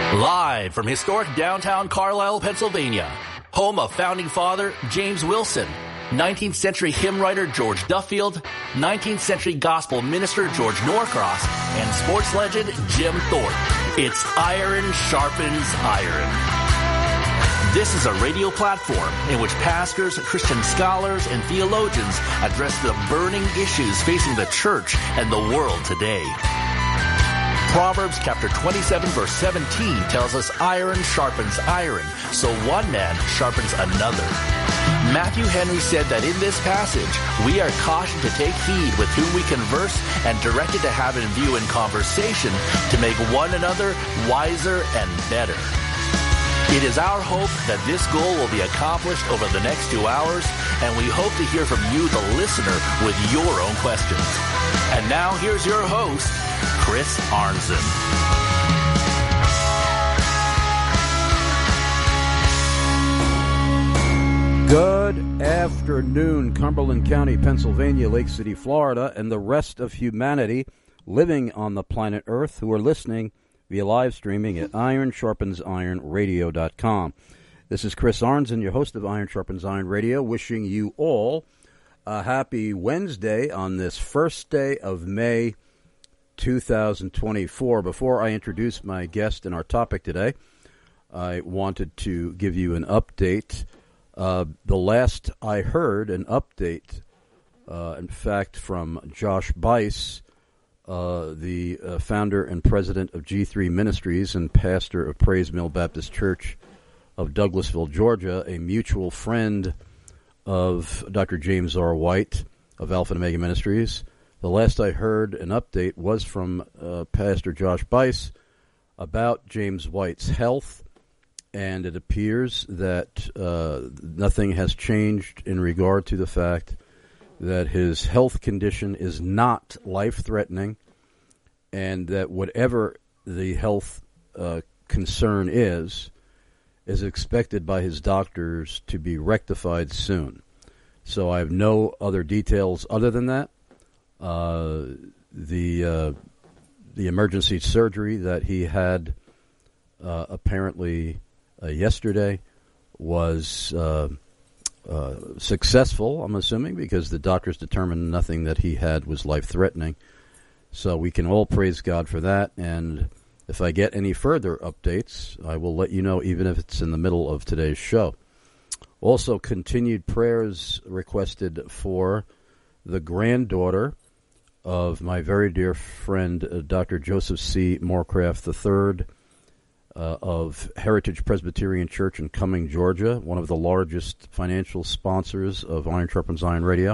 Live from historic downtown Carlisle, Pennsylvania, home of founding father James Wilson, 19th century hymn writer George Duffield, 19th century gospel minister George Norcross, and sports legend Jim Thorpe. It's Iron Sharpens Iron. This is a radio platform in which pastors, Christian scholars, and theologians address the burning issues facing the church and the world today. Proverbs chapter 27 verse 17 tells us iron sharpens iron, so one man sharpens another. Matthew Henry said that in this passage, we are cautioned to take heed with whom we converse and directed to have in view in conversation to make one another wiser and better. It is our hope that this goal will be accomplished over the next 2 hours, and we hope to hear from you, the listener, with your own questions. And now here's your host, Chris Arnzen. Good afternoon, Cumberland County, Pennsylvania, Lake City, Florida, and the rest of humanity living on the planet Earth who are listening via live streaming at ironsharpensironradio.com. This is Chris Arnzen, your host of Iron Sharpens Iron Radio, wishing you all a happy Wednesday on this first day of May 2024. Before I introduce my guest and our topic today, I wanted to give you an update. The last I heard an update, in fact, from Josh Buice, the founder and president of G3 Ministries and pastor of Praise Mill Baptist Church of Douglasville, Georgia, a mutual friend of Dr. James R. White of Alpha and Omega Ministries. The last I heard an update was from Pastor Josh Buice about James White's health, and it appears that nothing has changed in regard to the fact that his health condition is not life-threatening, and that whatever the health concern is expected by his doctors to be rectified soon. So I have no other details other than that. The emergency surgery that he had apparently yesterday was successful, I'm assuming, because the doctors determined nothing that he had was life-threatening. So we can all praise God for that, and if I get any further updates, I will let you know, even if it's in the middle of today's show. Also, continued prayers requested for the granddaughter of my very dear friend, Dr. Joseph C. Moorcraft III, of Heritage Presbyterian Church in Cumming, Georgia, one of the largest financial sponsors of Iron Sharpens Iron Radio.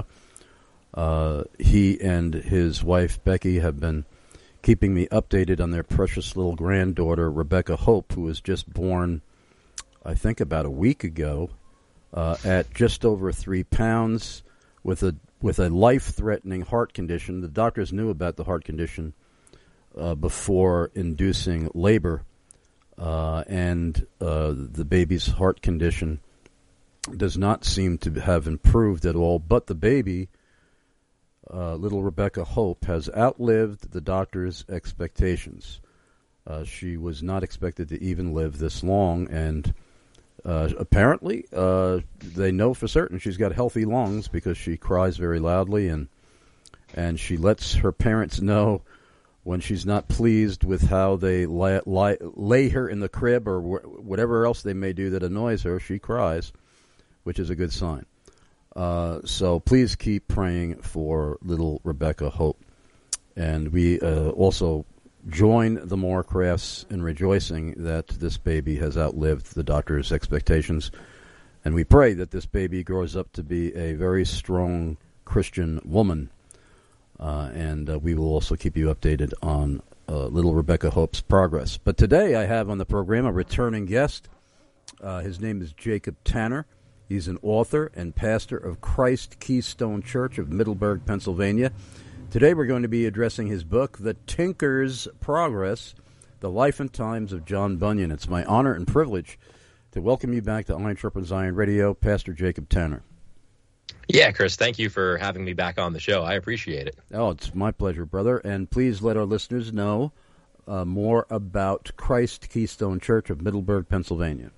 He and his wife, Becky, have been keeping me updated on their precious little granddaughter, Rebecca Hope, who was just born, I think, about a week ago, at just over 3 pounds, with a life-threatening heart condition. The doctors knew about the heart condition before inducing labor, and the baby's heart condition does not seem to have improved at all. But the baby, little Rebecca Hope, has outlived the doctor's expectations. She was not expected to even live this long, and apparently they know for certain she's got healthy lungs because she cries very loudly, and she lets her parents know when she's not pleased with how they lay her in the crib or whatever else they may do that annoys her. She cries, which is a good sign. So please keep praying for little Rebecca Hope. And we also join the Moorcrafts in rejoicing that this baby has outlived the doctor's expectations. And we pray that this baby grows up to be a very strong Christian woman. And we will also keep you updated on little Rebecca Hope's progress. But today I have on the program a returning guest. His name is Jacob Tanner. He's an author and pastor of Christ Keystone Church of Middleburg, Pennsylvania. Today we're going to be addressing his book, The Tinker's Progress, The Life and Times of John Bunyan. It's my honor and privilege to welcome you back to Iron Sharpens Iron Radio, Pastor Jacob Tanner. Yeah, Chris, thank you for having me back on the show. I appreciate it. Oh, it's my pleasure, brother. And please let our listeners know more about Christ Keystone Church of Middleburg, Pennsylvania?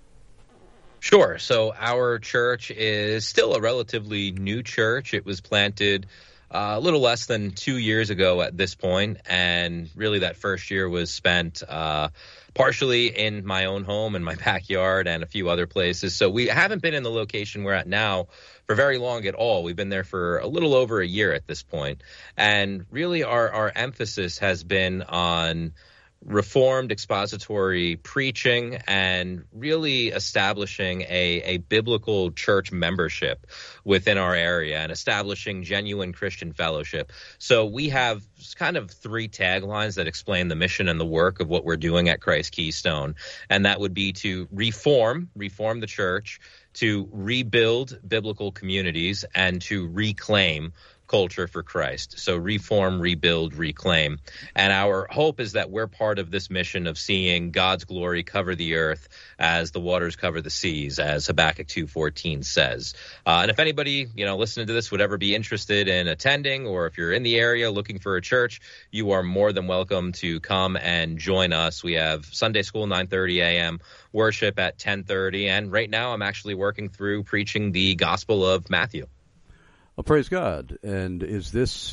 Sure. So our church is still a relatively new church. It was planted a little less than 2 years ago at this point, and really that first year was spent partially in my own home and my backyard and a few other places. So we haven't been in the location we're at now for very long at all. We've been there for a little over a year at this point. And really our emphasis has been on Reformed expository preaching and really establishing a biblical church membership within our area and establishing genuine Christian fellowship. So we have kind of 3 taglines that explain the mission and the work of what we're doing at Christ Keystone. And that would be to reform the church, to rebuild biblical communities, and to reclaim culture for Christ. So reform, rebuild, reclaim. And our hope is that we're part of this mission of seeing God's glory cover the earth as the waters cover the seas, as Habakkuk 2:14 says. And if anybody, listening to this would ever be interested in attending, or if you're in the area looking for a church, you are more than welcome to come and join us. We have Sunday school, 9:30 a.m., worship at 10:30. And right now I'm actually working through preaching the Gospel of Matthew. Well, praise God. And is this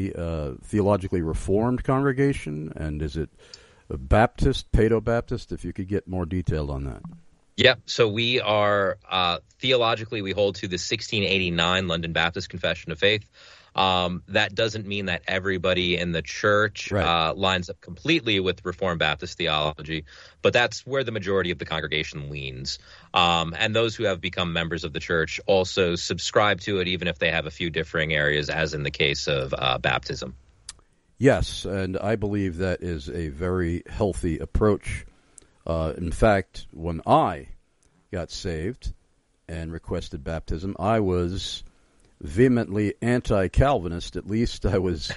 a theologically reformed congregation? And is it a Baptist, Paedo-Baptist? If you could get more detailed on that. Yep. So we are, theologically, we hold to the 1689 London Baptist Confession of Faith. That doesn't mean that everybody in the church lines up completely with Reformed Baptist theology, but that's where the majority of the congregation leans. And those who have become members of the church also subscribe to it, even if they have a few differing areas, as in the case of baptism. Yes, and I believe that is a very healthy approach. In fact, when I got saved and requested baptism, I was vehemently anti-Calvinist. At least I was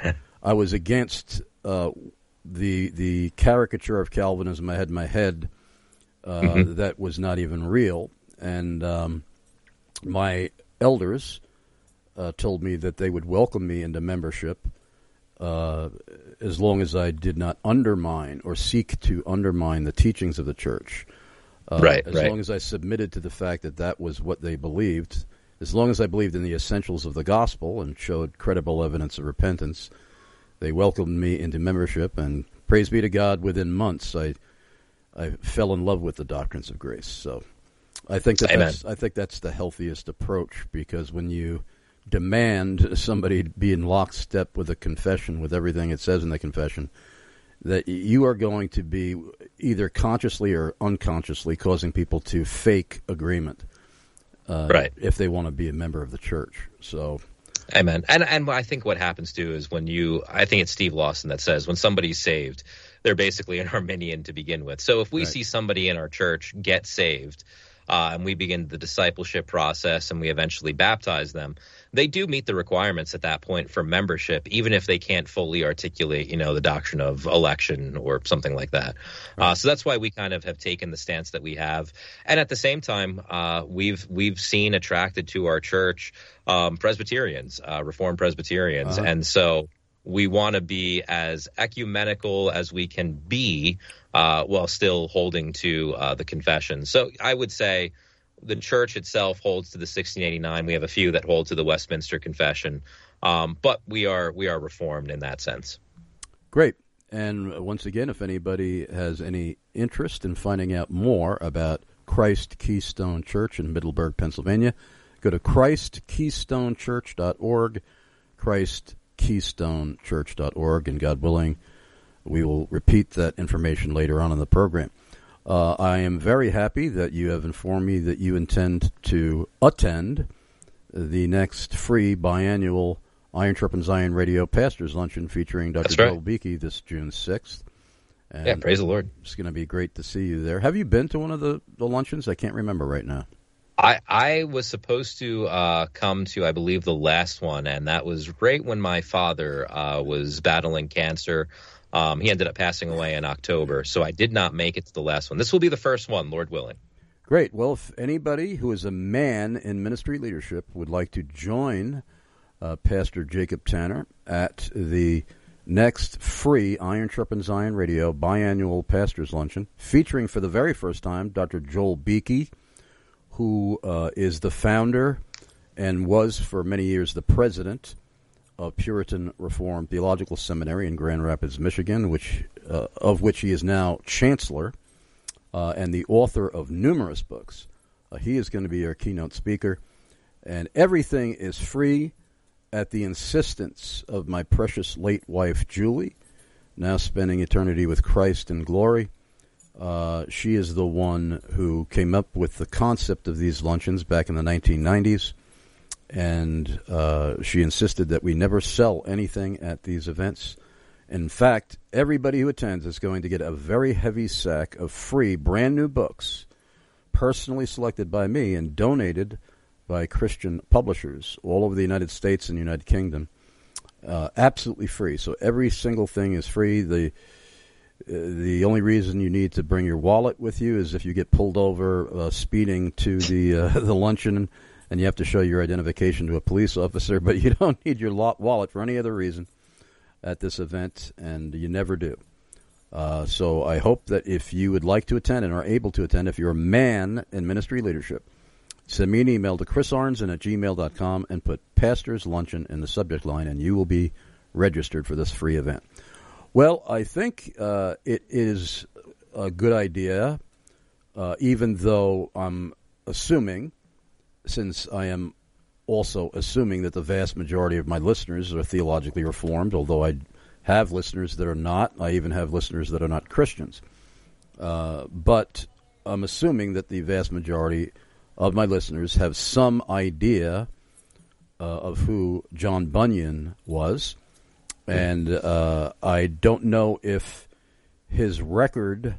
against the caricature of Calvinism I had in my head that was not even real. And my elders told me that they would welcome me into membership as long as I did not undermine or seek to undermine the teachings of the church. As long as I submitted to the fact that that was what they believed. As long as I believed in the essentials of the gospel and showed credible evidence of repentance, they welcomed me into membership, and praise be to God, within months I fell in love with the doctrines of grace. So I think that's the healthiest approach, because when you demand somebody be in lockstep with a confession, with everything it says in the confession, that you are going to be either consciously or unconsciously causing people to fake agreement. If they want to be a member of the church. So, amen. And I think what happens too is I think it's Steve Lawson that says when somebody's saved, they're basically an Arminian to begin with. So if we see somebody in our church get saved, and we begin the discipleship process and we eventually baptize them, they do meet the requirements at that point for membership, even if they can't fully articulate, the doctrine of election or something like that. So that's why we kind of have taken the stance that we have. And at the same time, we've seen attracted to our church Presbyterians, Reformed Presbyterians. And so we want to be as ecumenical as we can be while still holding to the confession. So I would say the church itself holds to the 1689. We have a few that hold to the Westminster Confession, but we are Reformed in that sense. Great. And once again, if anybody has any interest in finding out more about Christ Keystone Church in Middleburg, Pennsylvania, go to ChristKeystoneChurch.org, ChristKeystoneChurch.org, and God willing, we will repeat that information later on in the program. I am very happy that you have informed me that you intend to attend the next free biannual Iron Sharpens Iron Radio Pastors Luncheon featuring Dr. Joel Beakey this June 6th. And praise the Lord. It's going to be great to see you there. Have you been to one of the luncheons? I can't remember right now. I was supposed to come to, I believe, the last one, and that was right when my father was battling cancer. He ended up passing away in October, so I did not make it to the last one. This will be the first one, Lord willing. Great. Well, if anybody who is a man in ministry leadership would like to join Pastor Jacob Tanner at the Next, free Iron Sharpens Iron Radio biannual Pastors Luncheon, featuring for the very first time Dr. Joel Beeke, who is the founder and was for many years the president of Puritan Reformed Theological Seminary in Grand Rapids, Michigan, of which he is now chancellor, and the author of numerous books. He is going to be our keynote speaker, and everything is free at the insistence of my precious late wife, Julie, now spending eternity with Christ in glory. She is the one who came up with the concept of these luncheons back in the 1990s, and she insisted that we never sell anything at these events. In fact, everybody who attends is going to get a very heavy sack of free, brand-new books, personally selected by me and donated by Christian publishers all over the United States and United Kingdom, absolutely free. So every single thing is free. The only reason you need to bring your wallet with you is if you get pulled over speeding to the luncheon, and you have to show your identification to a police officer. But you don't need your wallet for any other reason at this event, and you never do. So I hope that if you would like to attend and are able to attend, if you're a man in ministry leadership, send me an email to chrisarnson@gmail.com and put Pastor's Luncheon in the subject line, and you will be registered for this free event. Well, I think it is a good idea, even though I'm assuming, since I am also assuming that the vast majority of my listeners are theologically reformed, although I have listeners that are not. I even have listeners that are not Christians. But I'm assuming that the vast majority of my listeners have some idea of who John Bunyan was. And I don't know if his record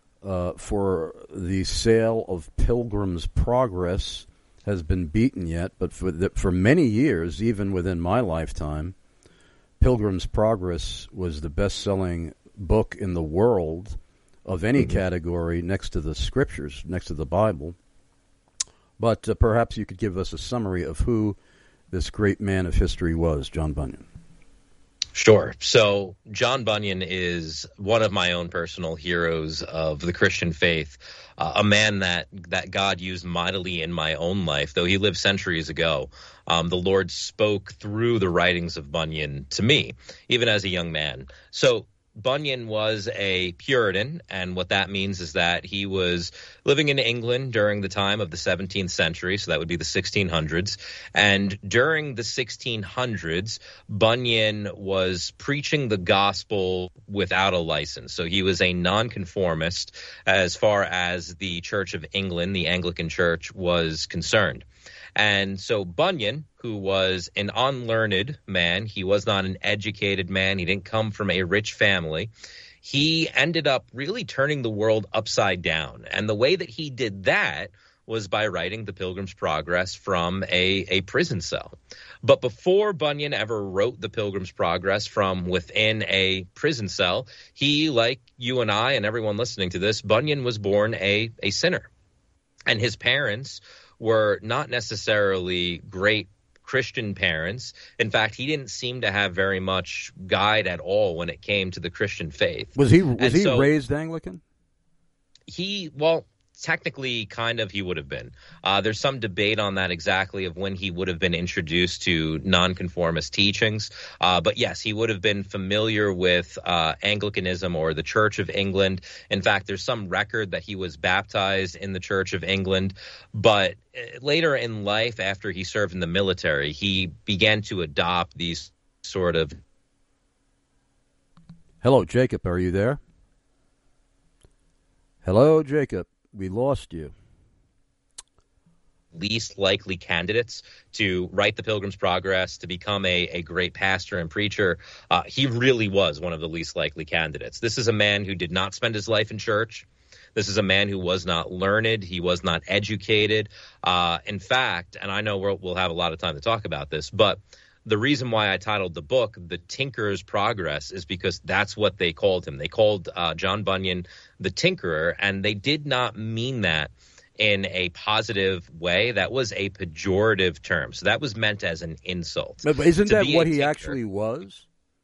for the sale of Pilgrim's Progress has been beaten yet, but for many years, even within my lifetime, Pilgrim's Progress was the best-selling book in the world of any category next to the Scriptures, next to the Bible. But perhaps you could give us a summary of who this great man of history was, John Bunyan. Sure. So John Bunyan is one of my own personal heroes of the Christian faith, a man that God used mightily in my own life. Though he lived centuries ago, the Lord spoke through the writings of Bunyan to me, even as a young man. So Bunyan was a Puritan, and what that means is that he was living in England during the time of the 17th century, so that would be the 1600s. And during the 1600s, Bunyan was preaching the gospel without a license. So he was a nonconformist as far as the Church of England, the Anglican Church, was concerned. And so Bunyan, who was an unlearned man, he was not an educated man, he didn't come from a rich family, he ended up really turning the world upside down. And the way that he did that was by writing the Pilgrim's Progress from a prison cell. But before Bunyan ever wrote the Pilgrim's Progress from within a prison cell, he, like you and I and everyone listening to this, Bunyan was born a sinner. And his parents were not necessarily great Christian parents. In fact, he didn't seem to have very much guide at all when it came to the Christian faith. Was he raised Anglican? Technically, kind of, he would have been. There's some debate on that exactly of when he would have been introduced to nonconformist teachings. But yes, he would have been familiar with Anglicanism or the Church of England. In fact, there's some record that he was baptized in the Church of England. But later in life, after he served in the military, he began to adopt these sort of... Hello, Jacob. Are you there? Hello, Jacob. We lost you. Least likely candidates to write the Pilgrim's Progress, to become a great pastor and preacher. He really was one of the least likely candidates. This is a man who did not spend his life in church. This is a man who was not learned. He was not educated. In fact, and I know we'll have a lot of time to talk about this, but the reason why I titled the book The Tinkerer's Progress is because that's what they called him. They called John Bunyan the Tinkerer, and they did not mean that in a positive way. That was a pejorative term. So that was meant as an insult. But isn't that what he actually was?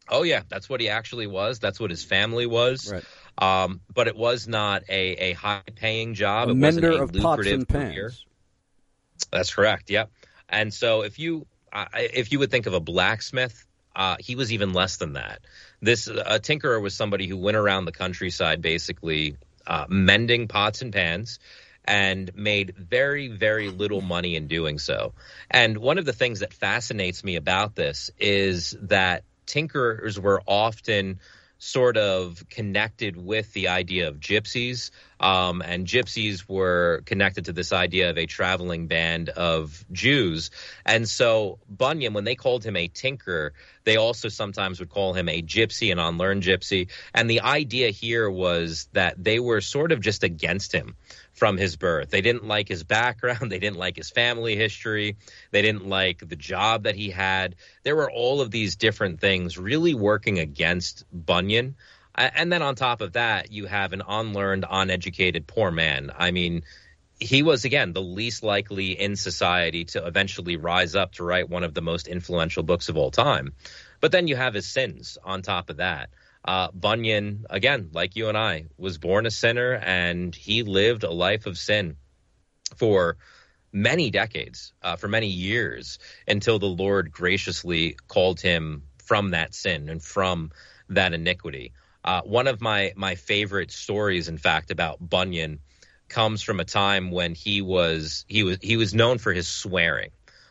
Oh, yeah, that's what he actually was. That's what his family was. Right. But it was not a high-paying job. A It wasn't mender a of pots lucrative and career. pans. That's correct. Yep. And so if you would think of a blacksmith, he was even less than that. A tinkerer was somebody who went around the countryside basically mending pots and pans and made very, very little money in doing so. And one of the things that fascinates me about this is that tinkerers were often sort of connected with the idea of gypsies, and gypsies were connected to this idea of a traveling band of Jews. And so Bunyan, when they called him a tinker, they also sometimes would call him a gypsy, an unlearned gypsy. And the idea here was that they were sort of just against him from his birth. They didn't like his background. They didn't like his family history. They didn't like the job that he had. There were all of these different things really working against Bunyan. And then on top of that, you have an unlearned, uneducated, poor man. I mean, he was, again, the least likely in society to eventually rise up to write one of the most influential books of all time. But then you have his sins on top of that. Bunyan, again, like you and I, was born a sinner, and he lived a life of sin for many decades, for many years, until the Lord graciously called him from that sin and from that iniquity. One of my favorite stories, in fact, about Bunyan comes from a time when he was known for his swearing.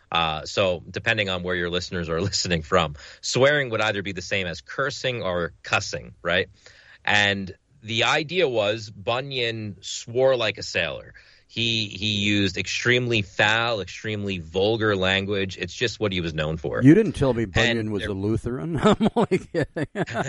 So depending on where your listeners are listening from, swearing would either be the same as cursing or cussing, right? And the idea was Bunyan swore like a sailor. He used extremely foul, extremely vulgar language. It's just what he was known for. You didn't tell me Bunyan was a Lutheran. I'm only kidding.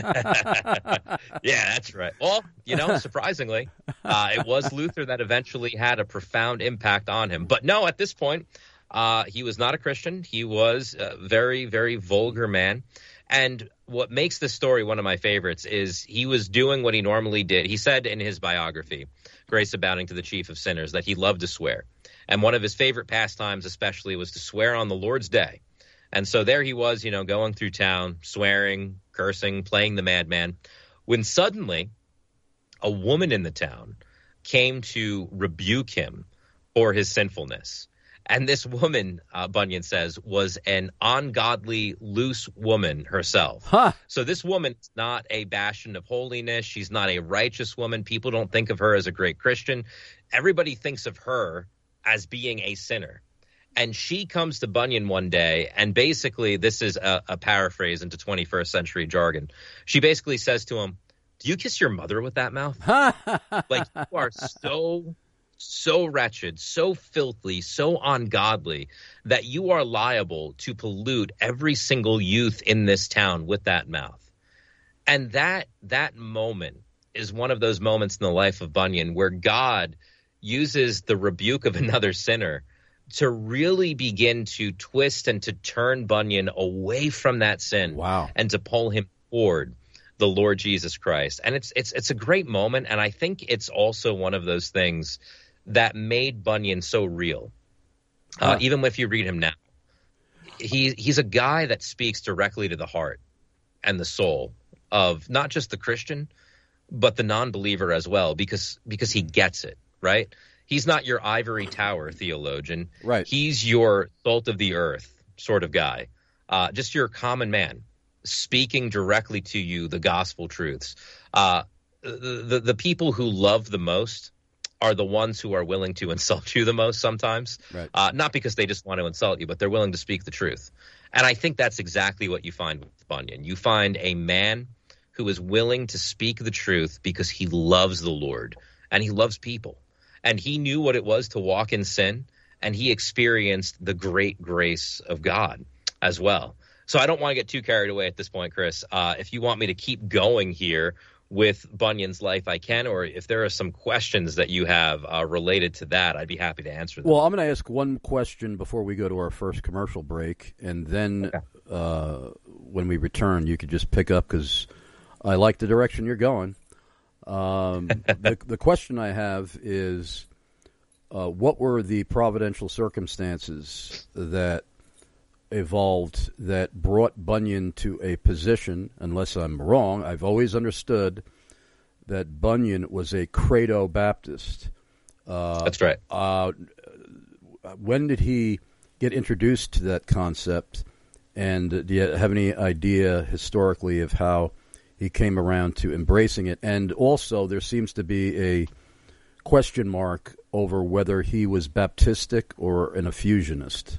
Yeah, that's right. Well, surprisingly, it was Luther that eventually had a profound impact on him. But no, at this point, he was not a Christian. He was a very, very vulgar man. And what makes this story one of my favorites is he was doing what he normally did. He said in his biography, Grace Abounding to the Chief of Sinners, that he loved to swear. And one of his favorite pastimes especially was to swear on the Lord's Day. And so there he was, going through town, swearing, cursing, playing the madman, when suddenly a woman in the town came to rebuke him for his sinfulness. And this woman, Bunyan says, was an ungodly, loose woman herself. Huh. So this woman's not a bastion of holiness. She's not a righteous woman. People don't think of her as a great Christian. Everybody thinks of her as being a sinner. And she comes to Bunyan one day, and basically, this is a paraphrase into 21st century jargon. She basically says to him, "Do you kiss your mother with that mouth? Like, you are so wretched, so filthy, so ungodly that you are liable to pollute every single youth in this town with that mouth." And that moment is one of those moments in the life of Bunyan where God uses the rebuke of another sinner to really begin to twist and to turn Bunyan away from that sin. Wow. And to pull him toward the Lord Jesus Christ. And it's a great moment, and I think it's also one of those things that made Bunyan so real. Even if you read him now, he's a guy that speaks directly to the heart and the soul of not just the Christian, but the non-believer as well, because he gets it, right? He's not your ivory tower theologian. Right. He's your salt of the earth sort of guy, just your common man, speaking directly to you the gospel truths. The people who love the most are the ones who are willing to insult you the most sometimes, right. Not because they just want to insult you, but they're willing to speak the truth. And I think that's exactly what you find with Bunyan. You find a man who is willing to speak the truth because he loves the Lord and he loves people. And he knew what it was to walk in sin, and he experienced the great grace of God as well. So I don't want to get too carried away at this point, Chris. If you want me to keep going here with Bunyan's life, I can, or if there are some questions that you have related to that, I'd be happy to answer them. Well, I'm going to ask one question before we go to our first commercial break, and then when we return, you could just pick up, because I like the direction you're going. The question I have is, what were the providential circumstances that evolved that brought Bunyan to a position, unless I'm wrong, I've always understood that Bunyan was a credo Baptist. That's right. When did he get introduced to that concept? And do you have any idea historically of how he came around to embracing it? And also, there seems to be a question mark over whether he was Baptistic or an effusionist.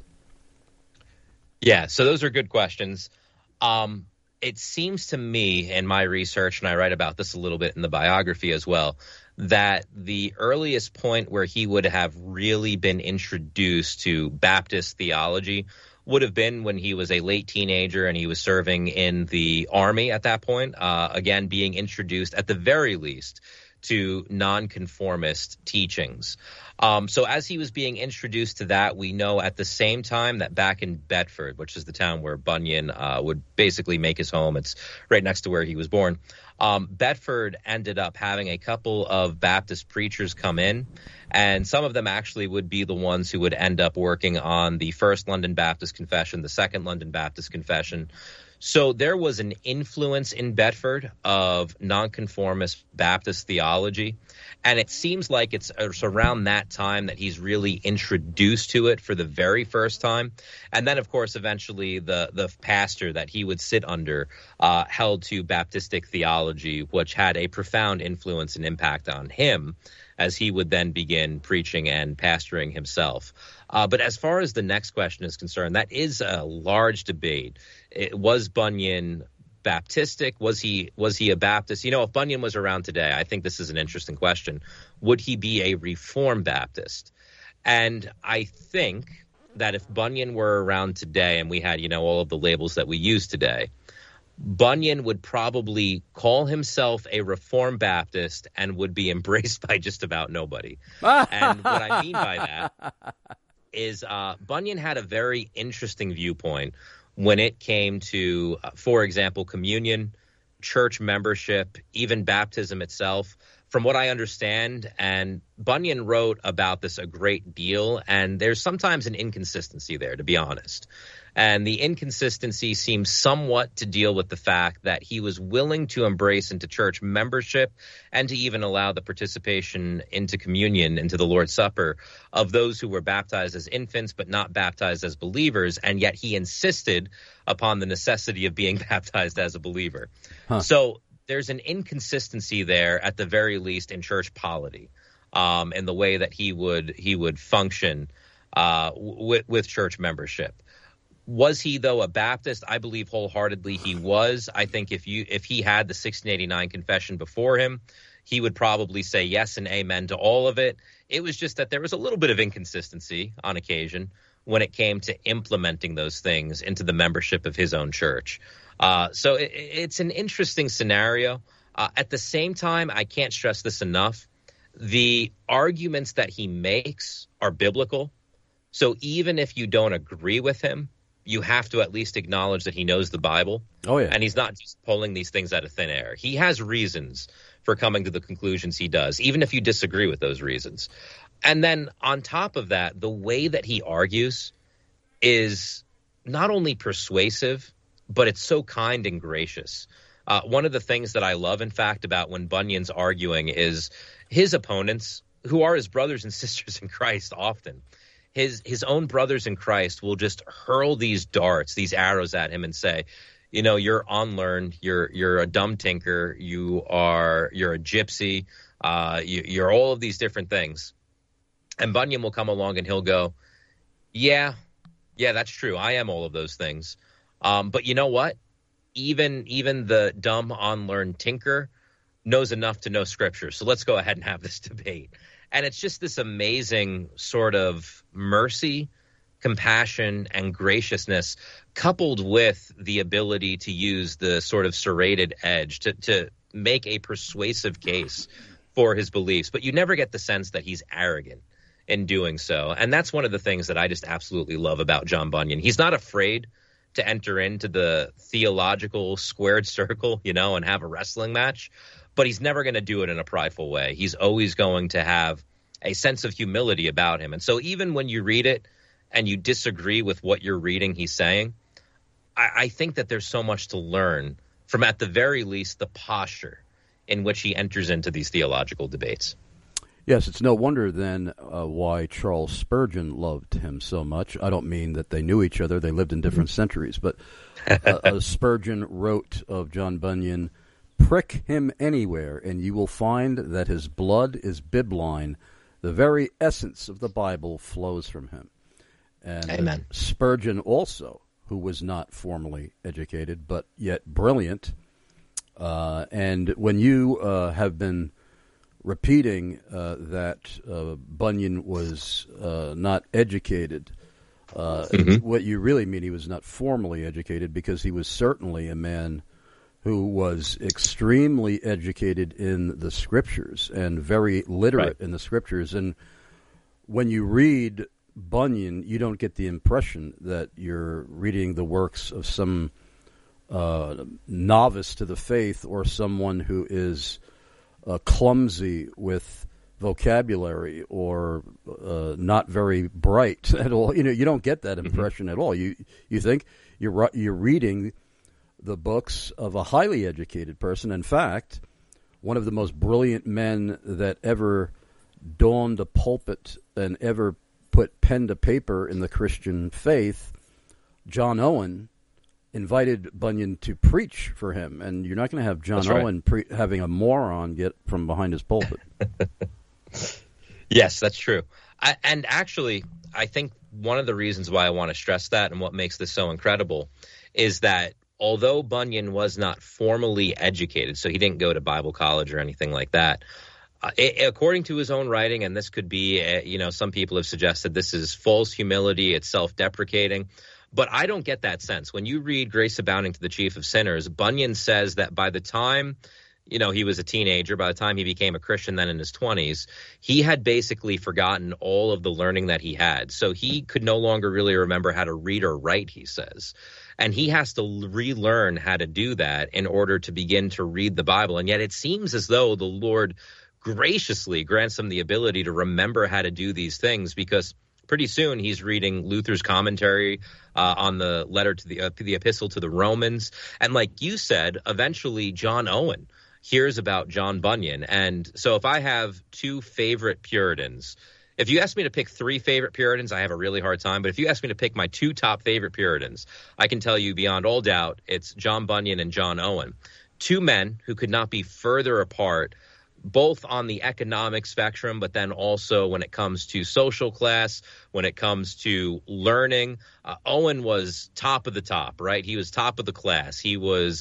Yeah, so those are good questions. It seems to me in my research, and I write about this a little bit in the biography as well, that the earliest point where he would have really been introduced to Baptist theology would have been when he was a late teenager and he was serving in the Army at that point, again, being introduced at the very least to nonconformist teachings. So as he was being introduced to that, we know at the same time that back in Bedford, which is the town where Bunyan would basically make his home, it's right next to where he was born, Bedford ended up having a couple of Baptist preachers come in, and some of them actually would be the ones who would end up working on the First London Baptist Confession, the Second London Baptist Confession. So there was an influence in Bedford of nonconformist Baptist theology, and it seems like it's around that time that he's really introduced to it for the very first time. And then, of course, eventually the pastor that he would sit under held to Baptistic theology, which had a profound influence and impact on him as he would then begin preaching and pastoring himself. But as far as the next question is concerned, that is a large debate. Was Bunyan Baptistic? Was he a Baptist? You know, if Bunyan was around today, I think this is an interesting question. Would he be a Reformed Baptist? And I think that if Bunyan were around today and we had, you know, all of the labels that we use today, Bunyan would probably call himself a Reformed Baptist and would be embraced by just about nobody. And what I mean by that is Bunyan had a very interesting viewpoint when it came to, for example, communion, church membership, even baptism itself. From what I understand, and Bunyan wrote about this a great deal, and there's sometimes an inconsistency there, to be honest. And the inconsistency seems somewhat to deal with the fact that he was willing to embrace into church membership and to even allow the participation into communion, into the Lord's Supper, of those who were baptized as infants but not baptized as believers, and yet he insisted upon the necessity of being baptized as a believer. So there's an inconsistency there, at the very least, in church polity, in the way that he would function with church membership. Was he, though, a Baptist? I believe wholeheartedly he was. I think if he had the 1689 confession before him, he would probably say yes and amen to all of it. It was just that there was a little bit of inconsistency on occasion when it came to implementing those things into the membership of his own church. So it's an interesting scenario. At the same time, I can't stress this enough. The arguments that he makes are biblical. So even if you don't agree with him, you have to at least acknowledge that he knows the Bible. Oh, yeah. And he's not just pulling these things out of thin air. He has reasons for coming to the conclusions he does, even if you disagree with those reasons. And then on top of that, the way that he argues is not only persuasive, but it's so kind and gracious. One of the things that I love, in fact, about when Bunyan's arguing is his opponents, who are his brothers and sisters in Christ often, his own brothers in Christ will just hurl these darts, these arrows at him and say, you know, you're unlearned, you're a dumb tinker, you're a gypsy, you're all of these different things. And Bunyan will come along and he'll go, yeah, that's true. I am all of those things. But you know what? Even the dumb, unlearned tinker knows enough to know Scripture. So let's go ahead and have this debate. And it's just this amazing sort of mercy, compassion, and graciousness, coupled with the ability to use the sort of serrated edge to make a persuasive case for his beliefs. But you never get the sense that he's arrogant in doing so. And that's one of the things that I just absolutely love about John Bunyan. He's not afraid to enter into the theological squared circle, you know, and have a wrestling match. But he's never going to do it in a prideful way. He's always going to have a sense of humility about him. And so even when you read it and you disagree with what you're reading he's saying, I think that there's so much to learn from, at the very least, the posture in which he enters into these theological debates. Yes, it's no wonder then why Charles Spurgeon loved him so much. I don't mean that they knew each other. They lived in different centuries. But Spurgeon wrote of John Bunyan, "Prick him anywhere, and you will find that his blood is bibline. The very essence of the Bible flows from him." And Amen. Spurgeon also, who was not formally educated, but yet brilliant. And when you have been repeating that Bunyan was not educated, what you really mean, he was not formally educated, because he was certainly a man who was extremely educated in the Scriptures and very literate in the Scriptures. And when you read Bunyan, you don't get the impression that you're reading the works of some novice to the faith or someone who is clumsy with vocabulary or not very bright at all. You don't get that impression at all. You think you're reading the books of a highly educated person. In fact, one of the most brilliant men that ever donned a pulpit and ever put pen to paper in the Christian faith, John Owen, invited Bunyan to preach for him, and you're not going to have John Owen having a moron get from behind his pulpit. Yes, that's true. And actually, I think one of the reasons why I want to stress that and what makes this so incredible is that although Bunyan was not formally educated, so he didn't go to Bible college or anything like that, according to his own writing, and this could be, some people have suggested this is false humility, it's self-deprecating, but I don't get that sense. When you read Grace Abounding to the Chief of Sinners, Bunyan says that by the time, he was a teenager, by the time he became a Christian then in his 20s, he had basically forgotten all of the learning that he had. So he could no longer really remember how to read or write, he says. And he has to relearn how to do that in order to begin to read the Bible. And yet it seems as though the Lord graciously grants him the ability to remember how to do these things, because pretty soon he's reading Luther's commentary on the letter to the epistle to the Romans. And like you said, eventually John Owen hears about John Bunyan. And so if I have two favorite Puritans, if you ask me to pick three favorite Puritans, I have a really hard time. But if you ask me to pick my two top favorite Puritans, I can tell you beyond all doubt it's John Bunyan and John Owen. Two men who could not be further apart, both on the economic spectrum, but then also when it comes to social class, when it comes to learning. Owen was top of the top, right? He was top of the class. He was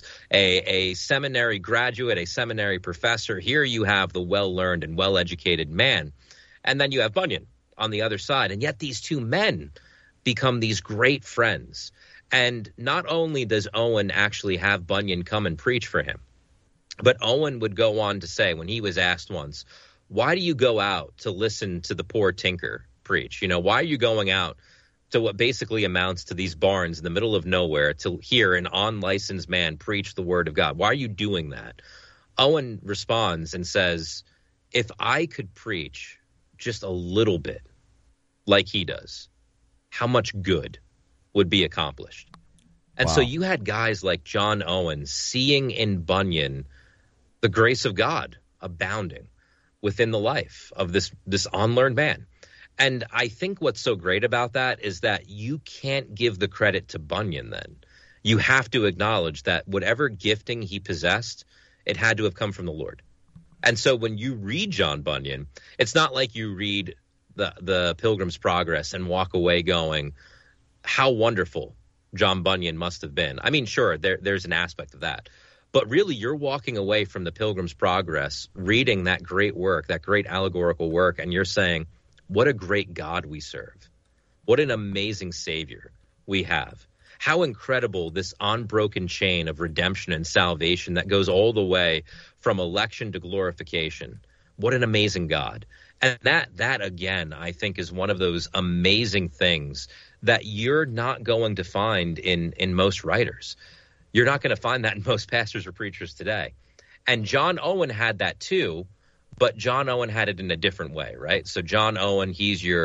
a seminary graduate, a seminary professor. Here you have the well-learned and well-educated man. And then you have Bunyan on the other side. And yet these two men become these great friends. And not only does Owen actually have Bunyan come and preach for him, but Owen would go on to say, when he was asked once, why do you go out to listen to the poor tinker preach? Why are you going out to what basically amounts to these barns in the middle of nowhere to hear an unlicensed man preach the word of God? Why are you doing that? Owen responds and says, if I could preach just a little bit like he does, how much good would be accomplished? And so you had guys like John Owen seeing in Bunyan the grace of God abounding within the life of this unlearned man. And I think what's so great about that is that you can't give the credit to Bunyan then. You have to acknowledge that whatever gifting he possessed, it had to have come from the Lord. And so when you read John Bunyan, it's not like you read the Pilgrim's Progress and walk away going, how wonderful John Bunyan must have been. I mean, sure, there's an aspect of that. But really, you're walking away from the Pilgrim's Progress, reading that great work, that great allegorical work, and you're saying, what a great God we serve. What an amazing Savior we have. How incredible this unbroken chain of redemption and salvation that goes all the way from election to glorification. What an amazing God. And that again, I think, is one of those amazing things that you're not going to find in most writers. You're not going to find that in most pastors or preachers today. And John Owen had that too, but John Owen had it in a different way, right? So John Owen, he's your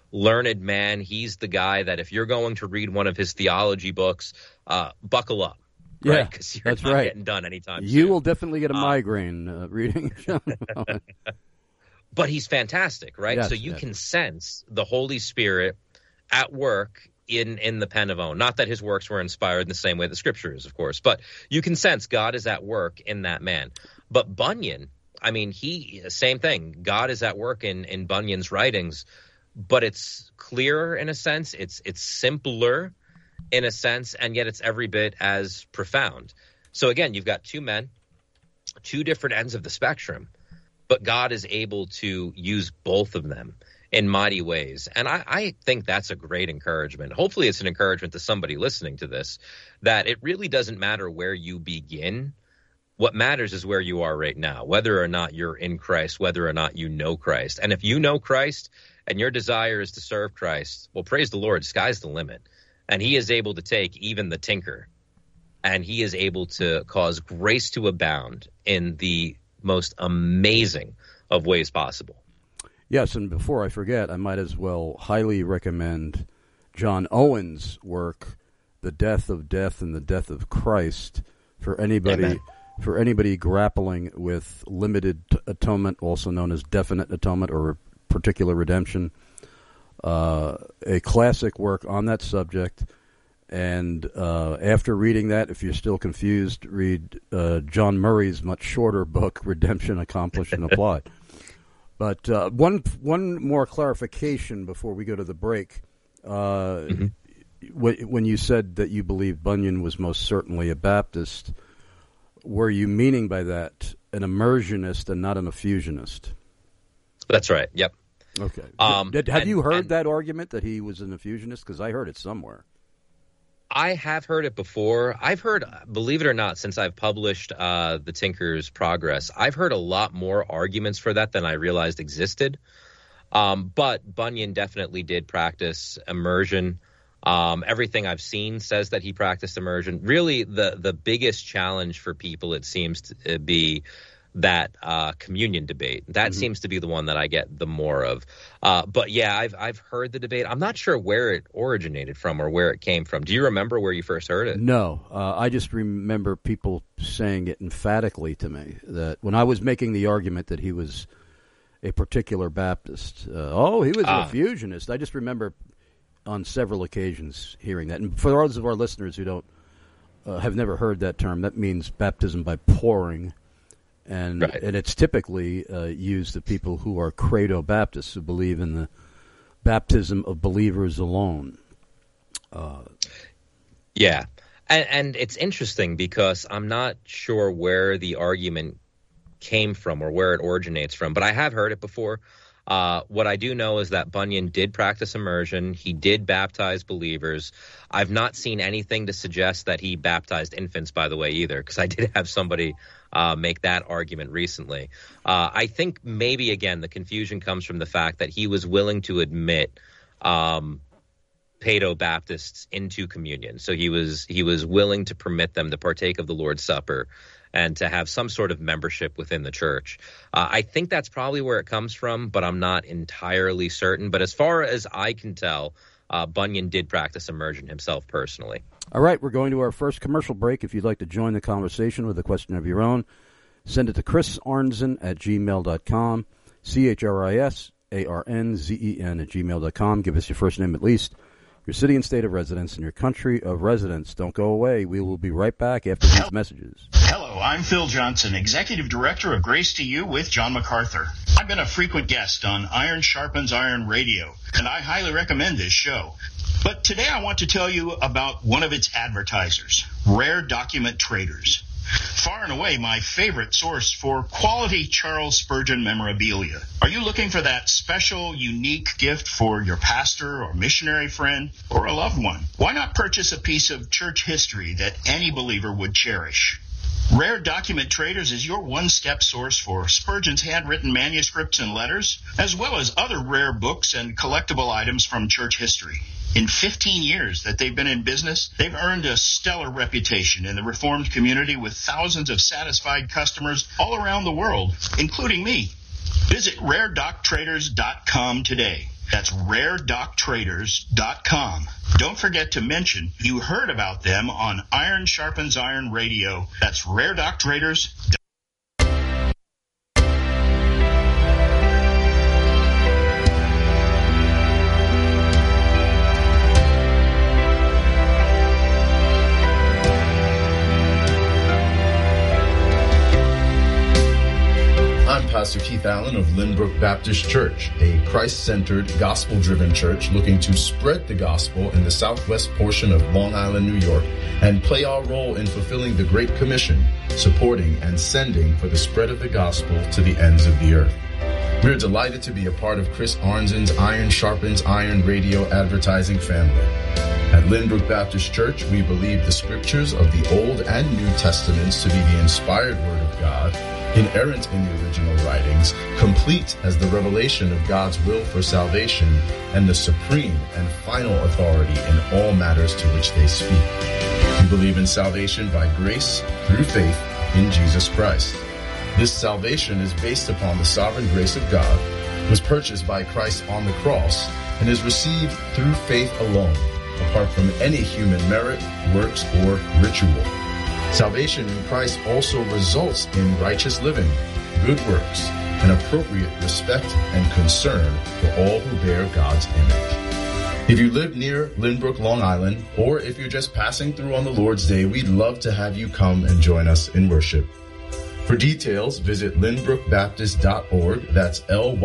learned man. He's the guy that if you're going to read one of his theology books, buckle up. Yeah, right? Because you're that's not right. getting done anytime soon. You will definitely get a migraine reading John Owen. But he's fantastic, right? Yes, so you can sense the Holy Spirit at work in the pen of Owen. Not that his works were inspired in the same way the Scripture is, of course, but you can sense God is at work in that man. But Bunyan, I mean, same thing. God is at work in Bunyan's writings, but it's clearer in a sense. It's simpler in a sense, and yet it's every bit as profound. So again, you've got two men, two different ends of the spectrum, but God is able to use both of them in mighty ways. And I think that's a great encouragement. Hopefully it's an encouragement to somebody listening to this, that it really doesn't matter where you begin. What matters is where you are right now, whether or not you're in Christ, whether or not you know Christ. And if you know Christ and your desire is to serve Christ, well, praise the Lord, sky's the limit. And he is able to take even the tinker, and he is able to cause grace to abound in the most amazing of ways possible. Yes, and before I forget, I might as well highly recommend John Owen's work, The Death of Death and the Death of Christ, for anybody Amen. For anybody grappling with limited atonement, also known as definite atonement or particular redemption. A classic work on that subject. And after reading that, if you're still confused, read John Murray's much shorter book, Redemption Accomplished and Applied. But one more clarification before we go to the break. When you said that you believe Bunyan was most certainly a Baptist, were you meaning by that an immersionist and not an effusionist? That's right. Yep. Okay. Have you heard that argument that he was an effusionist? Because I heard it somewhere. I have heard it before. I've heard, believe it or not, since I've published The Tinker's Progress, I've heard a lot more arguments for that than I realized existed. But Bunyan definitely did practice immersion. Everything I've seen says that he practiced immersion. Really, the biggest challenge for people, it seems to be that communion debate. That seems to be the one that I get the more of. But yeah, I've heard the debate. I'm not sure where it originated from or where it came from. Do you remember where you first heard it? No, I just remember people saying it emphatically to me, that when I was making the argument that he was a particular Baptist, he was an effusionist. I just remember on several occasions hearing that. And for those of our listeners who don't have never heard that term, that means baptism by pouring. And right. And it's typically used to people who are credo Baptists, who believe in the baptism of believers alone. Yeah. And it's interesting because I'm not sure where the argument came from or where it originates from, but I have heard it before. What I do know is that Bunyan did practice immersion. He did baptize believers. I've not seen anything to suggest that he baptized infants, by the way, either, because I did have somebody make that argument recently. I think maybe, again, the confusion comes from the fact that he was willing to admit Paedo-Baptists into communion. So he was willing to permit them to partake of the Lord's Supper and to have some sort of membership within the church. I think that's probably where it comes from, but I'm not entirely certain. But as far as I can tell, Bunyan did practice immersion himself personally. All right, we're going to our first commercial break. If you'd like to join the conversation with a question of your own, send it to chrisarnzen@gmail.com, CHRISARNZEN@gmail.com. Give us your first name at least, your city and state of residence, and your country of residence. Don't go away. We will be right back after these messages. Hello, I'm Phil Johnson, Executive Director of Grace to You with John MacArthur. I've been a frequent guest on Iron Sharpens Iron Radio, and I highly recommend this show. But today I want to tell you about one of its advertisers, Rare Document Traders. Far and away my favorite source for quality Charles Spurgeon memorabilia. Are you looking for that special, unique gift for your pastor or missionary friend or a loved one? Why not purchase a piece of church history that any believer would cherish? Rare Document Traders is your one-step source for Spurgeon's handwritten manuscripts and letters, as well as other rare books and collectible items from church history. In 15 years that they've been in business, they've earned a stellar reputation in the Reformed community with thousands of satisfied customers all around the world, including me. Visit RareDocTraders.com today. That's RareDocTraders.com. Don't forget to mention you heard about them on Iron Sharpens Iron Radio. That's RareDocTraders.com. Pastor Keith Allen of Lynbrook Baptist Church, a Christ-centered, gospel-driven church looking to spread the gospel in the southwest portion of Long Island, New York, and play our role in fulfilling the Great Commission, supporting and sending for the spread of the gospel to the ends of the earth. We're delighted to be a part of Chris Arnzen's Iron Sharpens Iron radio advertising family. At Lynbrook Baptist Church, we believe the scriptures of the Old and New Testaments to be the inspired Word of God, inerrant in the original writings, complete as the revelation of God's will for salvation, and the supreme and final authority in all matters to which they speak. We believe in salvation by grace through faith in Jesus Christ. This salvation is based upon the sovereign grace of God, was purchased by Christ on the cross, and is received through faith alone, apart from any human merit, works, or ritual. Salvation in Christ also results in righteous living, good works, and appropriate respect and concern for all who bear God's image. If you live near Lynbrook, Long Island, or if you're just passing through on the Lord's Day, we'd love to have you come and join us in worship. For details, visit lynbrookbaptist.org. That's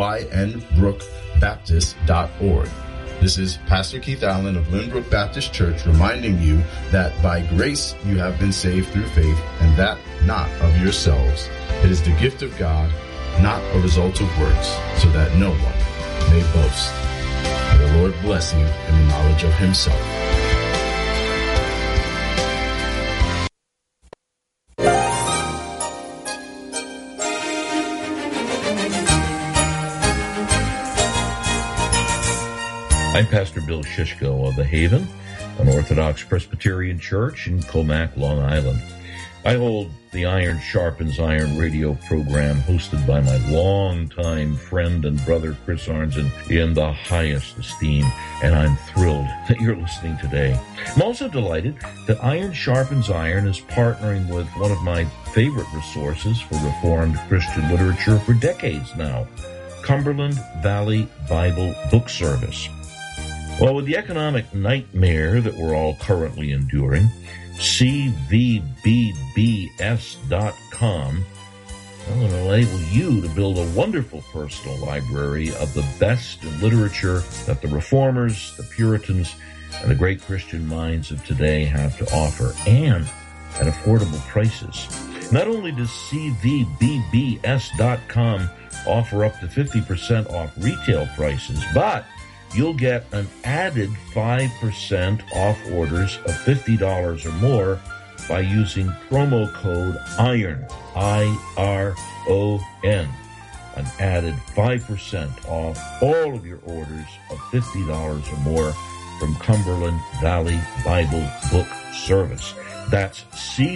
lynbrookbaptist.org. This is Pastor Keith Allen of Lynbrook Baptist Church reminding you that by grace you have been saved through faith, and that not of yourselves. It is the gift of God, not a result of works, so that no one may boast. May the Lord bless you in the knowledge of himself. I'm Pastor Bill Shishko of The Haven, an Orthodox Presbyterian church in Comac, Long Island. I hold the Iron Sharpens Iron radio program hosted by my longtime friend and brother Chris Arnzen in the highest esteem, and I'm thrilled that you're listening today. I'm also delighted that Iron Sharpens Iron is partnering with one of my favorite resources for Reformed Christian literature for decades now, Cumberland Valley Bible Book Service. Well, with the economic nightmare that we're all currently enduring, CVBBS.com will enable you to build a wonderful personal library of the best in literature that the Reformers, the Puritans, and the great Christian minds of today have to offer, and at affordable prices. Not only does CVBBS.com offer up to 50% off retail prices, but you'll get an added 5% off orders of $50 or more by using promo code IRON, I-R-O-N. An added 5% off all of your orders of $50 or more from Cumberland Valley Bible Book Service. That's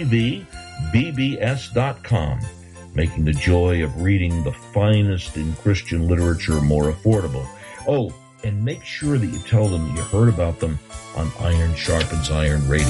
CVBBS.com, making the joy of reading the finest in Christian literature more affordable. Oh, and make sure that you tell them that you heard about them on Iron Sharpens Iron Radio.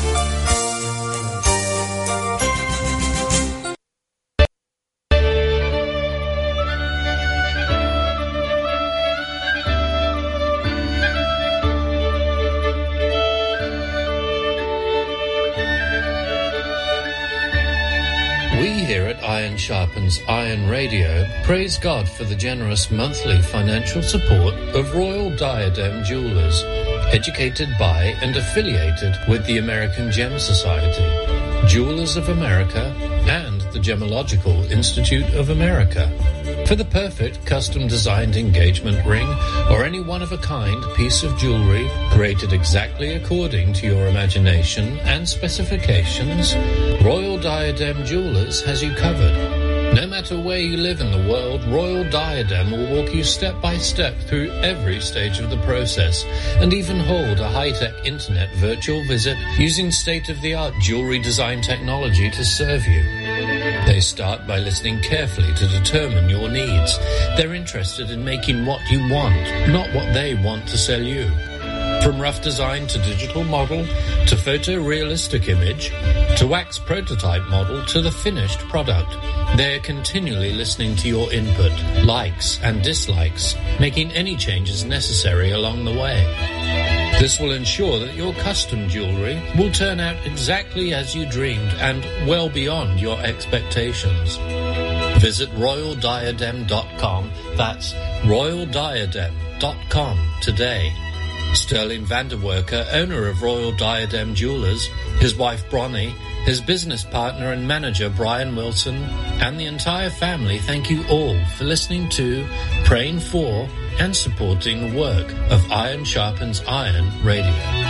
Iron Sharpens Iron Radio praise God for the generous monthly financial support of Royal Diadem Jewelers, educated by and affiliated with the American Gem Society, Jewelers of America, and the Gemological Institute of America. For the perfect custom-designed engagement ring or any one-of-a-kind piece of jewelry created exactly according to your imagination and specifications, Royal Diadem Jewelers has you covered. No matter where you live in the world, Royal Diadem will walk you step by step through every stage of the process and even hold a high-tech internet virtual visit using state-of-the-art jewelry design technology to serve you. They start by listening carefully to determine your needs. They're interested in making what you want, not what they want to sell you. From rough design to digital model, to photorealistic image, to wax prototype model, to the finished product, they're continually listening to your input, likes and dislikes, making any changes necessary along the way. This will ensure that your custom jewelry will turn out exactly as you dreamed and well beyond your expectations. Visit royaldiadem.com. That's royaldiadem.com today. Sterling Vanderwerker, owner of Royal Diadem Jewelers, his wife Bronnie, his business partner and manager Brian Wilson, and the entire family thank you all for listening to, praying for, and supporting the work of Iron Sharpens Iron Radio.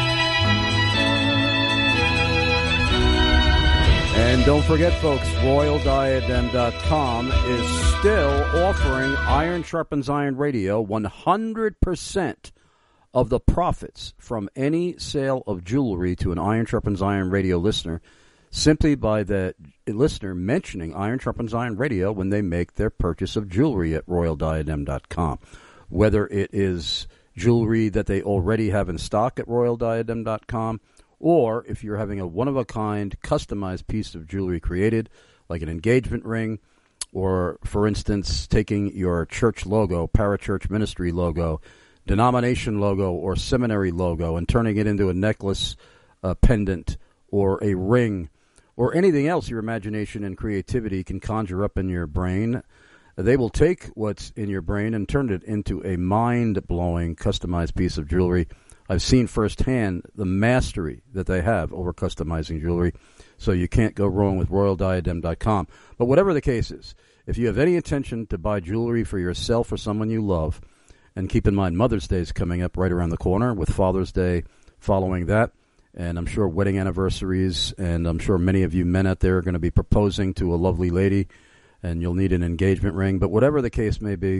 And don't forget, folks, RoyalDiadem.com is still offering Iron Sharpens Iron Radio 100% of the profits from any sale of jewelry to an Iron Sharpens Iron Radio listener, simply by the listener mentioning Iron Sharpens Iron Radio when they make their purchase of jewelry at RoyalDiadem.com. Whether it is jewelry that they already have in stock at RoyalDiadem.com, or if you're having a one-of-a-kind customized piece of jewelry created, like an engagement ring, or, for instance, taking your church logo, parachurch ministry logo, denomination logo, or seminary logo, and turning it into a necklace, a pendant, or a ring, or anything else your imagination and creativity can conjure up in your brain. They will take what's in your brain and turn it into a mind-blowing customized piece of jewelry. I've seen firsthand the mastery that they have over customizing jewelry, so you can't go wrong with RoyalDiadem.com. But whatever the case is, if you have any intention to buy jewelry for yourself or someone you love, and keep in mind Mother's Day is coming up right around the corner, with Father's Day following that, and I'm sure wedding anniversaries, and I'm sure many of you men out there are going to be proposing to a lovely lady, and you'll need an engagement ring. But whatever the case may be,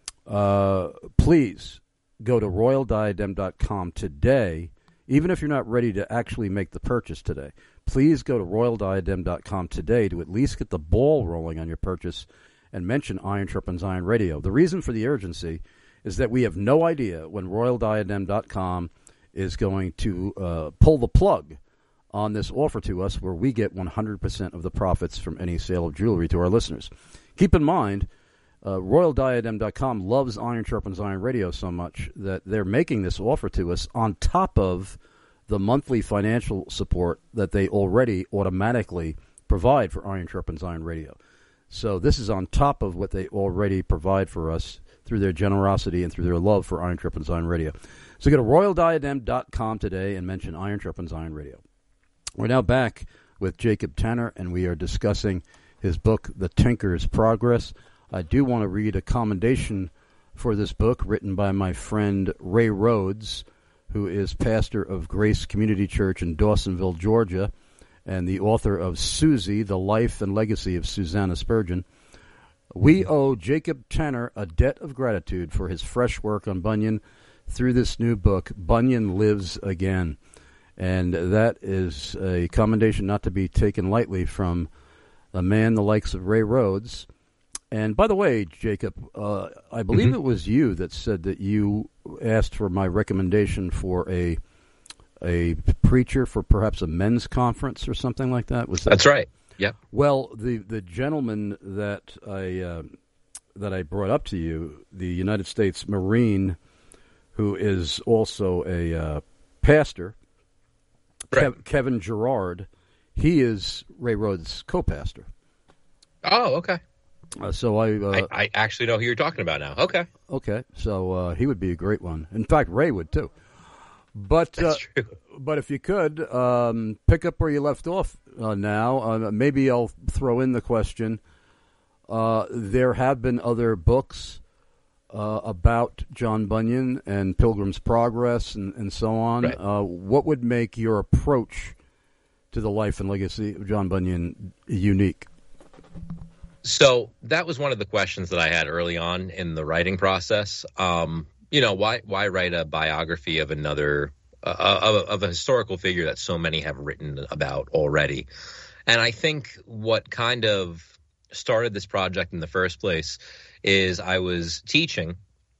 please go to RoyalDiadem.com today, even if you're not ready to actually make the purchase today. Please go to RoyalDiadem.com today to at least get the ball rolling on your purchase and mention Iron Sharpens Iron Radio. The reason for the urgency is that we have no idea when RoyalDiadem.com is going to pull the plug on this offer to us, where we get 100% of the profits from any sale of jewelry to our listeners. Keep in mind, RoyalDiadem.com loves Iron Sharpens Iron Radio so much that they're making this offer to us on top of the monthly financial support that they already automatically provide for Iron Sharpens Iron Radio. So this is on top of what they already provide for us through their generosity and through their love for Iron Sharpens Iron Radio. So go to RoyalDiadem.com today and mention Iron Sharpens Iron Radio. We're now back with Jacob Tanner, and we are discussing his book, The Tinker's Progress. I do want to read a commendation for this book written by my friend Ray Rhodes, who is pastor of Grace Community Church in Dawsonville, Georgia, and the author of Susie, The Life and Legacy of Susanna Spurgeon. We owe Jacob Tanner a debt of gratitude for his fresh work on Bunyan through this new book, Bunyan Lives Again. And that is a commendation not to be taken lightly from a man the likes of Ray Rhodes. And by the way, Jacob, I believe it was you that said that you asked for my recommendation for a preacher for perhaps a men's conference or something like that. Was that? That's right. Yep. Well, the gentleman that I brought up to you, the United States Marine, who is also a pastor, right. Kevin Gerard, he is Ray Rhodes' co-pastor. Oh, okay. So I actually know who you're talking about now. Okay. Okay. So he would be a great one. In fact, Ray would too. But that's true. But if you could pick up where you left off now, maybe I'll throw in the question. There have been other books about John Bunyan and Pilgrim's Progress and so on. Right. What would make your approach to the life and legacy of John Bunyan unique? So that was one of the questions that I had early on in the writing process. Why write a biography of another of a historical figure that so many have written about already? And I think what kind of started this project in the first place is I was teaching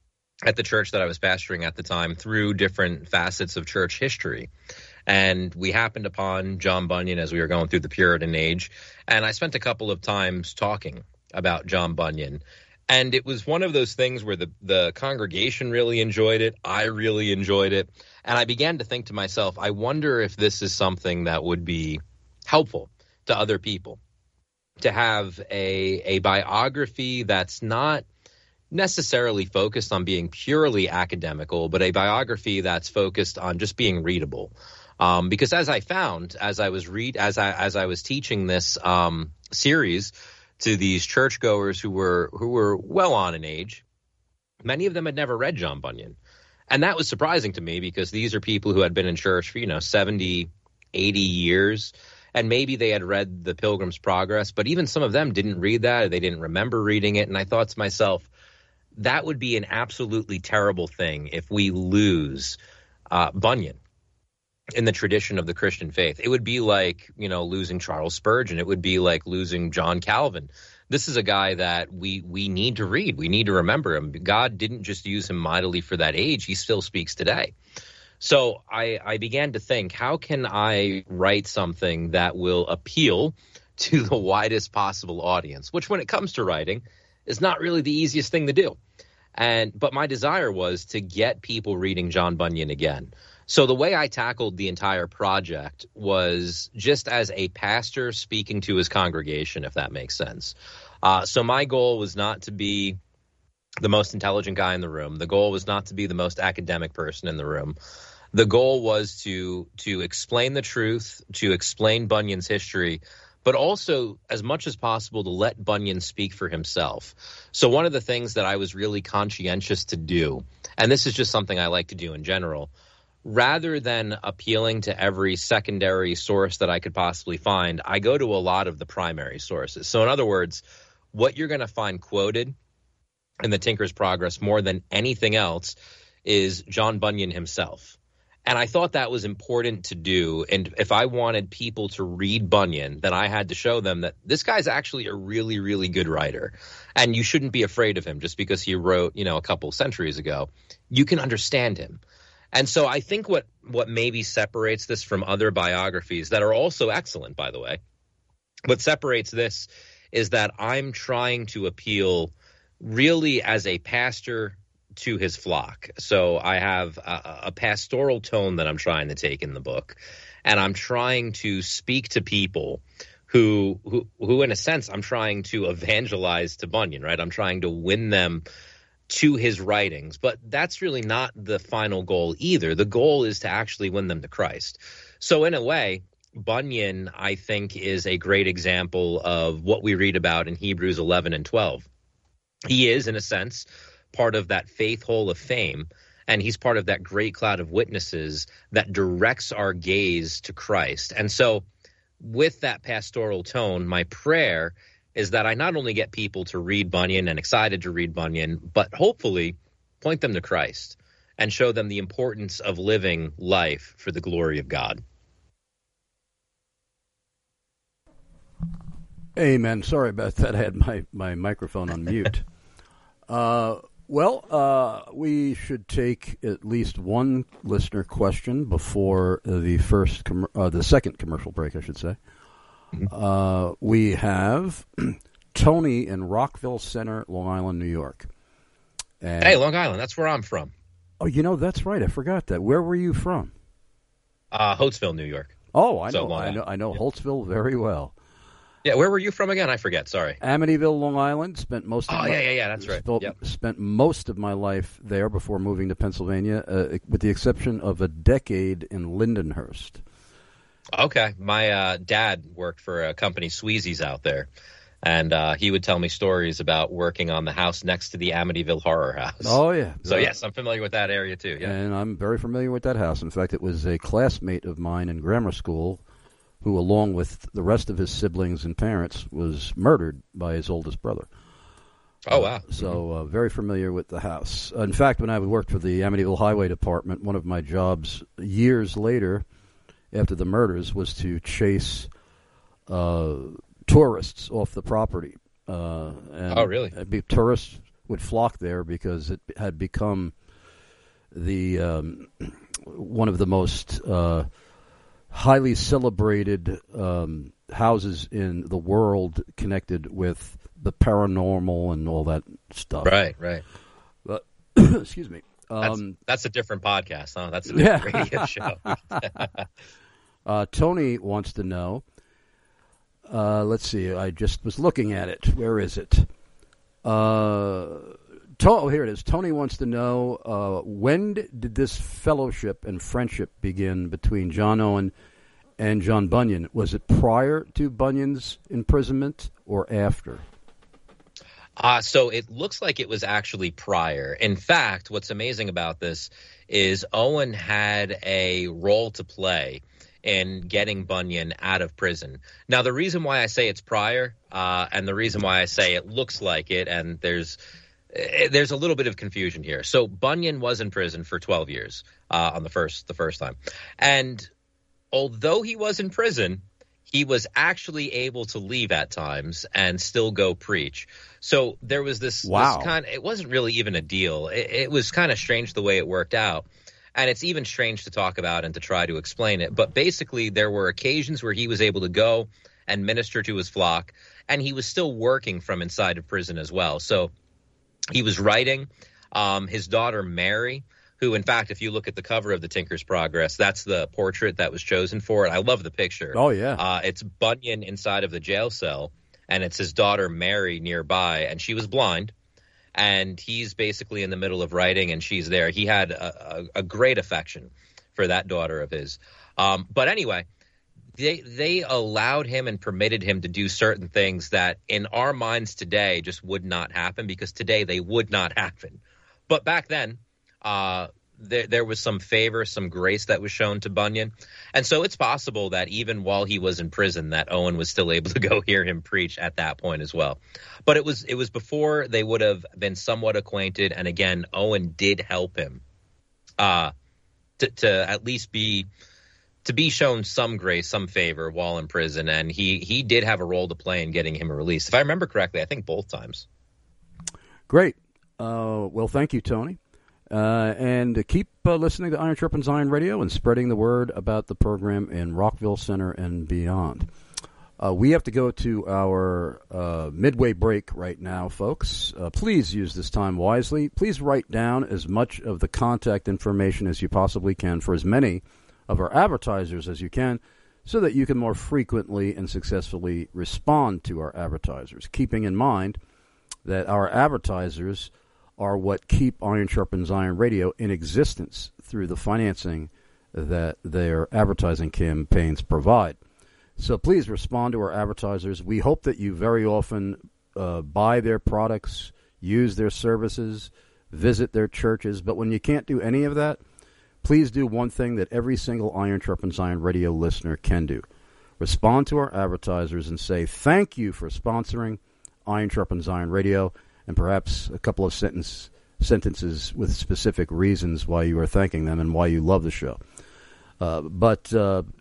at the church that I was pastoring at the time through different facets of church history. And we happened upon John Bunyan as we were going through the Puritan age. And I spent a couple of times talking about John Bunyan. And it was one of those things where the congregation really enjoyed it. I really enjoyed it. And I began to think to myself, I wonder if this is something that would be helpful to other people, to have a biography that's not necessarily focused on being purely academical, but a biography that's focused on just being readable. Because as I found, as I was teaching this series to these churchgoers who were well on in age, many of them had never read John Bunyan. And that was surprising to me because these are people who had been in church for, 70, 80 years. And maybe they had read The Pilgrim's Progress, but even some of them didn't read that, or they didn't remember reading it. And I thought to myself, that would be an absolutely terrible thing if we lose Bunyan in the tradition of the Christian faith. It would be like, losing Charles Spurgeon. It would be like losing John Calvin. This is a guy that we need to read. We need to remember him. God didn't just use him mightily for that age. He still speaks today. So I began to think, how can I write something that will appeal to the widest possible audience, which when it comes to writing is not really the easiest thing to do. But my desire was to get people reading John Bunyan again. So the way I tackled the entire project was just as a pastor speaking to his congregation, if that makes sense. So my goal was not to be the most intelligent guy in the room. The goal was not to be the most academic person in the room. The goal was to explain the truth, to explain Bunyan's history, but also as much as possible to let Bunyan speak for himself. So one of the things that I was really conscientious to do, and this is just something I like to do in general, rather than appealing to every secondary source that I could possibly find, I go to a lot of the primary sources. So in other words, what you're going to find quoted in the Tinker's Progress more than anything else is John Bunyan himself. And I thought that was important to do. And if I wanted people to read Bunyan, then I had to show them that this guy's actually a really, really good writer. And you shouldn't be afraid of him just because he wrote, a couple centuries ago. You can understand him. And so I think what maybe separates this from other biographies that are also excellent, by the way, what separates this is that I'm trying to appeal really as a pastor to his flock. So I have a pastoral tone that I'm trying to take in the book, and I'm trying to speak to people who in a sense I'm trying to evangelize to Bunyan, right? I'm trying to win them to his writings, but that's really not the final goal either. The goal is to actually win them to Christ. So in a way, Bunyan, I think, is a great example of what we read about in Hebrews 11 and 12. He is, in a sense, part of that faith hall of fame, and he's part of that great cloud of witnesses that directs our gaze to Christ. And so with that pastoral tone, my prayer is that I not only get people to read Bunyan and excited to read Bunyan, but hopefully point them to Christ and show them the importance of living life for the glory of God. Amen. Sorry about that. I had my microphone on mute. We should take at least one listener question before the second commercial break, I should say. We have Tony in Rockville Center, Long Island, New York. And, hey, Long Island, that's where I'm from. Oh, that's right. I forgot that. Where were you from? Holtzville, New York. Oh, I know Holtzville very well. Yeah, where were you from again? I forget. Sorry. Amityville, Long Island. Spent most. That's right. Spent most of my life there before moving to Pennsylvania, with the exception of a decade in Lindenhurst. Okay, my dad worked for a company, Sweezy's, out there, and he would tell me stories about working on the house next to the Amityville Horror House. Oh yeah. So yes, I'm familiar with that area too. Yeah, and I'm very familiar with that house. In fact, it was a classmate of mine in grammar school who, along with the rest of his siblings and parents, was murdered by his oldest brother. Oh, wow. So very familiar with the house. In fact, when I worked for the Amityville Highway Department, one of my jobs years later, after the murders, was to chase tourists off the property. And really? Tourists would flock there because it had become the one of the most highly celebrated houses in the world connected with the paranormal and all that stuff. Right. But excuse me. That's a different podcast, huh? That's a different radio show. Tony wants to know. Let's see. I just was looking at it. Where is it? Here it is. Tony wants to know, when did this fellowship and friendship begin between John Owen and John Bunyan? Was it prior to Bunyan's imprisonment or after? So it looks like it was actually prior. In fact, what's amazing about this is Owen had a role to play in getting Bunyan out of prison. Now, the reason why I say it's prior, and the reason why I say it looks like it, and there's a little bit of confusion here. So Bunyan was in prison for 12 years on the first time. And although he was in prison, he was actually able to leave at times and still go preach. So there was this kind of, it wasn't really even a deal. It was kind of strange the way it worked out. And it's even strange to talk about and to try to explain it. But basically, there were occasions where he was able to go and minister to his flock, and he was still working from inside of prison as well. So he was writing. His daughter, Mary, who, in fact, if you look at the cover of the Tinker's Progress, that's the portrait that was chosen for it. I love the picture. Oh, yeah. It's Bunyan inside of the jail cell, and it's his daughter, Mary, nearby, and she was blind. And he's basically in the middle of writing, and she's there. He had a great affection for that daughter of his. But anyway, they allowed him and permitted him to do certain things that in our minds today just would not happen, because today they would not happen. But back then, there was some favor, some grace that was shown to Bunyan. And so it's possible that even while he was in prison, that Owen was still able to go hear him preach at that point as well. But it was before they would have been somewhat acquainted. And again, Owen did help him to at least be shown some grace, some favor while in prison. And he did have a role to play in getting him released. If I remember correctly, I think both times. Great. Well, thank you, Tony. And keep listening to Iron Sharpens Iron Radio and spreading the word about the program in Rockville Center and beyond. We have to go to our midway break right now, folks. Please use this time wisely. Please write down as much of the contact information as you possibly can for as many of our advertisers as you can, so that you can more frequently and successfully respond to our advertisers, keeping in mind that our advertisers are what keep Iron Sharpens Iron Radio in existence through the financing that their advertising campaigns provide. So please respond to our advertisers. We hope that you very often buy their products, use their services, visit their churches. But when you can't do any of that, please do one thing that every single Iron Sharpens Iron Radio listener can do. Respond to our advertisers and say, thank you for sponsoring Iron Sharpens Iron Radio, and perhaps a couple of sentences with specific reasons why you are thanking them and why you love the show. But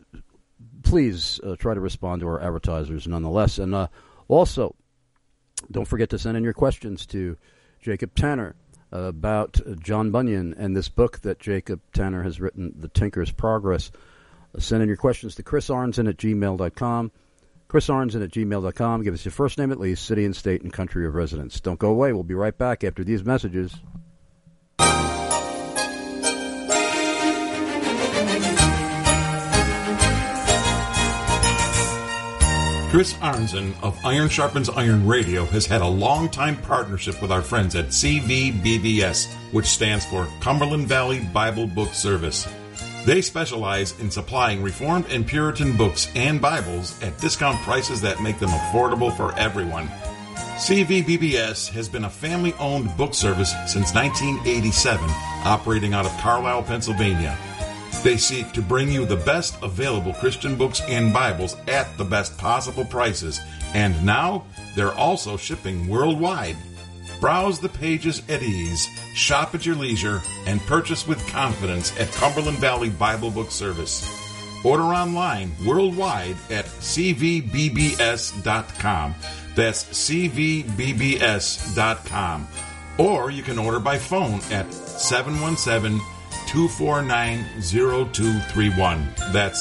please try to respond to our advertisers nonetheless. And also, don't forget to send in your questions to Jacob Tanner about John Bunyan and this book that Jacob Tanner has written, The Tinker's Progress. Send in your questions to chrisarnson@gmail.com. chrisarnson@gmail.com. Give us your first name at least, city and state and country of residence. Don't go away. We'll be right back after these messages. Chris Arnzen of Iron Sharpens Iron Radio has had a long-time partnership with our friends at CVBBS, which stands for Cumberland Valley Bible Book Service. They specialize in supplying Reformed and Puritan books and Bibles at discount prices that make them affordable for everyone. CVBBS has been a family-owned book service since 1987, operating out of Carlisle, Pennsylvania. They seek to bring you the best available Christian books and Bibles at the best possible prices, and now they're also shipping worldwide. Browse the pages at ease, shop at your leisure, and purchase with confidence at Cumberland Valley Bible Book Service. Order online worldwide at cvbbs.com. That's cvbbs.com. Or you can order by phone at 717-249-0231. That's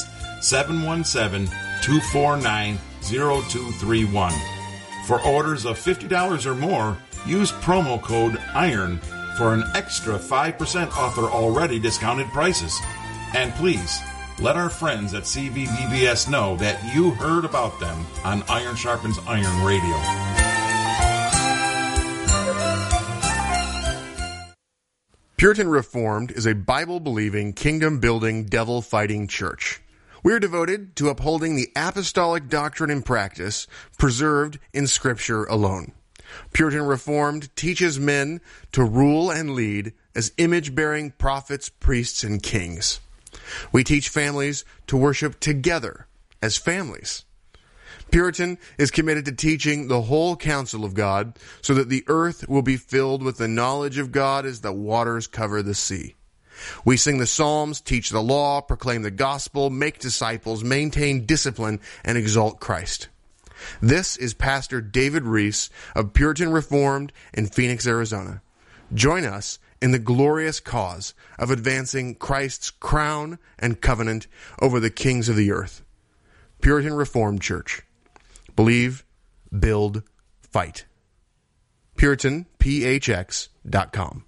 717-249-0231. For orders of $50 or more, use promo code IRON for an extra 5% off their already discounted prices. And please, let our friends at CVBBS know that you heard about them on Iron Sharpens Iron Radio. Puritan Reformed is a Bible-believing, kingdom-building, devil-fighting church. We are devoted to upholding the apostolic doctrine and practice preserved in Scripture alone. Puritan Reformed teaches men to rule and lead as image-bearing prophets, priests, and kings. We teach families to worship together as families. Puritan is committed to teaching the whole counsel of God so that the earth will be filled with the knowledge of God as the waters cover the sea. We sing the Psalms, teach the law, proclaim the gospel, make disciples, maintain discipline, and exalt Christ. This is Pastor David Reese of Puritan Reformed in Phoenix, Arizona. Join us in the glorious cause of advancing Christ's crown and covenant over the kings of the earth. Puritan Reformed Church. Believe, build, fight. PuritanPHX.com.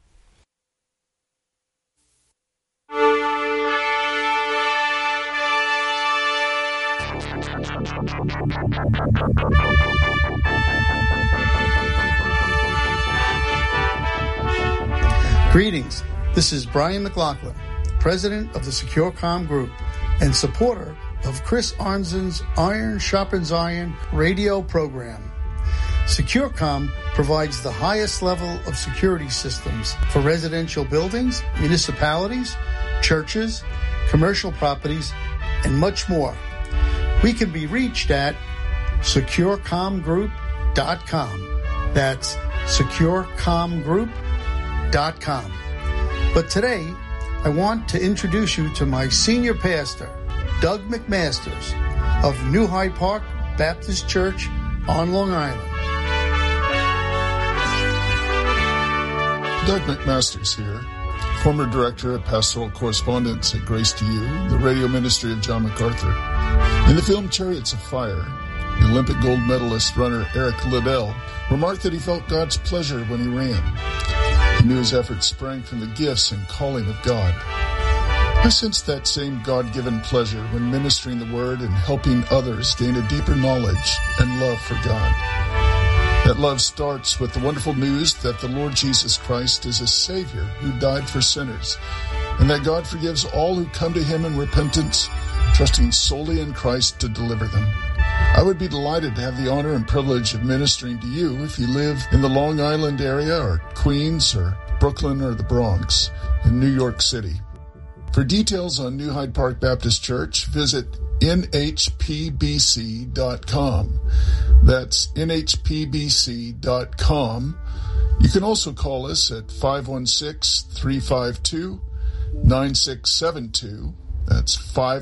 Greetings. This is Brian McLaughlin, president of the Secure Comm Group and supporter of Chris Arnzen's Iron Sharpens Iron radio program. SecureCom provides the highest level of security systems for residential buildings, municipalities, churches, commercial properties, and much more. We can be reached at securecomgroup.com. That's securecomgroup.com. But today, I want to introduce you to my senior pastor, Doug McMasters of New Hyde Park Baptist Church on Long Island. Doug McMasters here, former director of pastoral correspondence at Grace to You, the radio ministry of John MacArthur. In the film Chariots of Fire, the Olympic gold medalist runner Eric Liddell remarked that he felt God's pleasure when he ran. He knew his efforts sprang from the gifts and calling of God. I sensed that same God-given pleasure when ministering the Word and helping others gain a deeper knowledge and love for God. That love starts with the wonderful news that the Lord Jesus Christ is a Savior who died for sinners, and that God forgives all who come to Him in repentance, trusting solely in Christ to deliver them. I would be delighted to have the honor and privilege of ministering to you if you live in the Long Island area or Queens or Brooklyn or the Bronx in New York City. For details on New Hyde Park Baptist Church, visit nhpbc.com. That's nhpbc.com. You can also call us at 516-352-9672. That's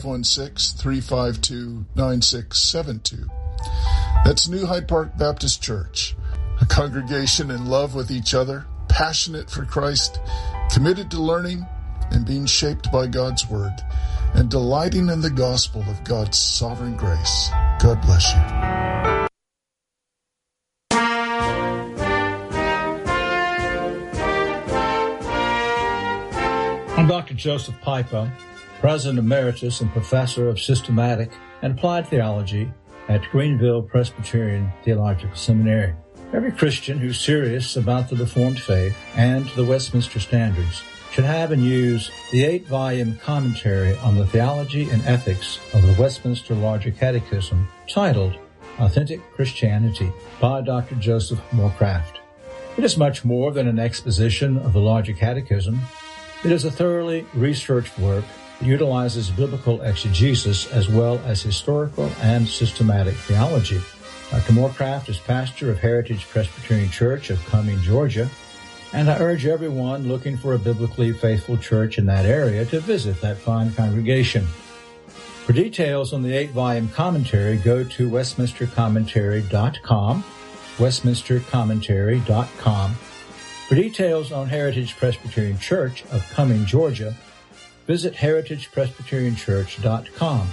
516-352-9672. That's New Hyde Park Baptist Church, a congregation in love with each other, passionate for Christ, committed to learning and being shaped by God's Word, and delighting in the gospel of God's sovereign grace. God bless you. I'm Dr. Joseph Pipa, President Emeritus and Professor of Systematic and Applied Theology at Greenville Presbyterian Theological Seminary. Every Christian who's serious about the Reformed faith and the Westminster Standards should have and use the 8-volume commentary on the theology and ethics of the Westminster Larger Catechism titled Authentic Christianity by Dr. Joseph Moorcraft. It is much more than an exposition of the Larger Catechism. It is a thoroughly researched work that utilizes biblical exegesis as well as historical and systematic theology. Dr. Moorcraft is pastor of Heritage Presbyterian Church of Cumming, Georgia, and I urge everyone looking for a biblically faithful church in that area to visit that fine congregation. For details on the 8-volume commentary, go to westminstercommentary.com westminstercommentary.com. For details on Heritage Presbyterian Church of Cumming, Georgia, visit heritagepresbyterianchurch.com,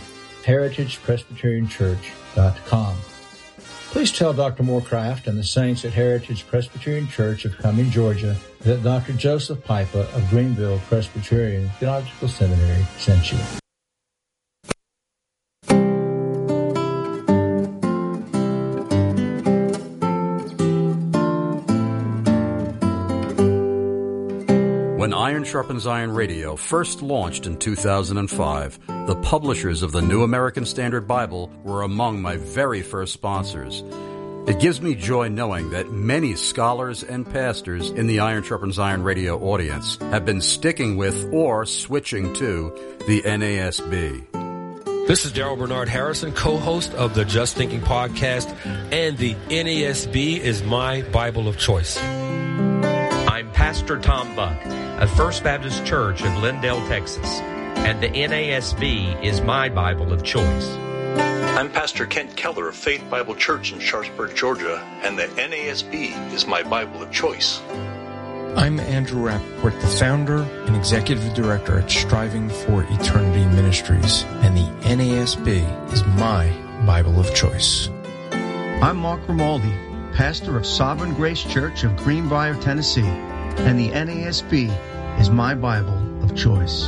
heritagepresbyterianchurch.com. Please tell Dr. Moorcraft and the saints at Heritage Presbyterian Church of Cumming, Georgia, that Dr. Joseph Pipa of Greenville Presbyterian Theological Seminary sent you. When Iron Sharpens Iron Radio first launched in 2005, the publishers of the New American Standard Bible were among my very first sponsors. It gives me joy knowing that many scholars and pastors in the Iron Sharpens Iron Radio audience have been sticking with or switching to the NASB. This is Daryl Bernard Harrison, co-host of the Just Thinking podcast, and the NASB is my Bible of choice. I'm Pastor Tom Buck of First Baptist Church of Lindale, Texas, and the NASB is my Bible of choice. I'm Pastor Kent Keller of Faith Bible Church in Sharpsburg, Georgia, and the NASB is my Bible of choice. I'm Andrew Rappaport, the founder and executive director at Striving for Eternity Ministries, and the NASB is my Bible of choice. I'm Mark Romaldi, pastor of Sovereign Grace Church of Greenbrier, Tennessee, and the NASB is my Bible of choice.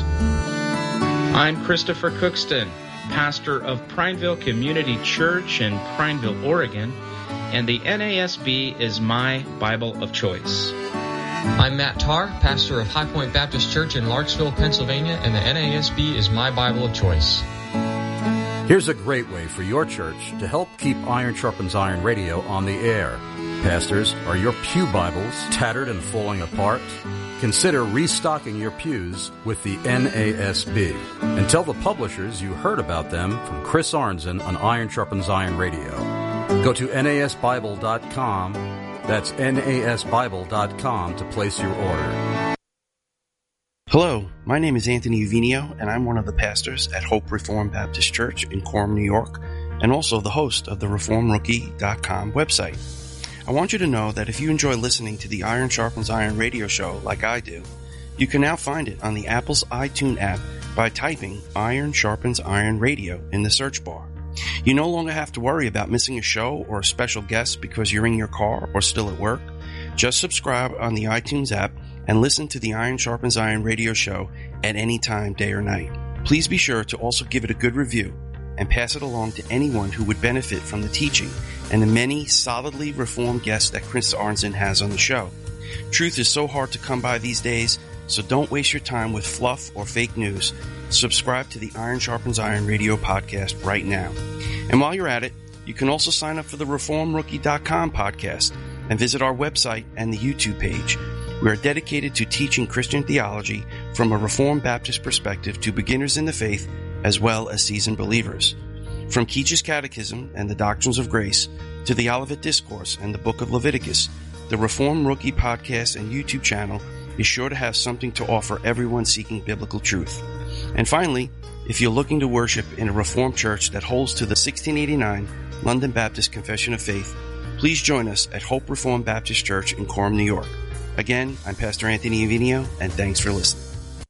I'm Christopher Cookston, pastor of Prineville Community Church in Prineville, Oregon, and the NASB is my Bible of choice. I'm Matt Tarr, pastor of High Point Baptist Church in Larksville, Pennsylvania, and the NASB is my Bible of choice. Here's a great way for your church to help keep Iron Sharpens Iron Radio on the air. Pastors, are your pew Bibles tattered and falling apart? Consider restocking your pews with the NASB. And tell the publishers you heard about them from Chris Arnzen on Iron Sharpens Iron Radio. Go to nasbible.com. That's nasbible.com to place your order. Hello, my name is Anthony Uvinio, and I'm one of the pastors at Hope Reformed Baptist Church in Coram, New York, and also the host of the ReformRookie.com website. I want you to know that if you enjoy listening to the Iron Sharpens Iron radio show like I do, you can now find it on the Apple's iTunes app by typing Iron Sharpens Iron Radio in the search bar. You no longer have to worry about missing a show or a special guest because you're in your car or still at work. Just subscribe on the iTunes app and listen to the Iron Sharpens Iron radio show at any time, day or night. Please be sure to also give it a good review and pass it along to anyone who would benefit from the teaching and the many solidly reformed guests that Chris Arnzen has on the show. Truth is so hard to come by these days, so don't waste your time with fluff or fake news. Subscribe to the Iron Sharpens Iron radio podcast right now. And while you're at it, you can also sign up for the ReformRookie.com podcast and visit our website and the YouTube page. We are dedicated to teaching Christian theology from a Reformed Baptist perspective to beginners in the faith as well as seasoned believers. From Keach's Catechism and the Doctrines of Grace to the Olivet Discourse and the Book of Leviticus, the Reformed Rookie podcast and YouTube channel is sure to have something to offer everyone seeking biblical truth. And finally, if you're looking to worship in a Reformed church that holds to the 1689 London Baptist Confession of Faith, please join us at Hope Reformed Baptist Church in Coram, New York. Again, I'm Pastor Anthony Uvinio, and thanks for listening.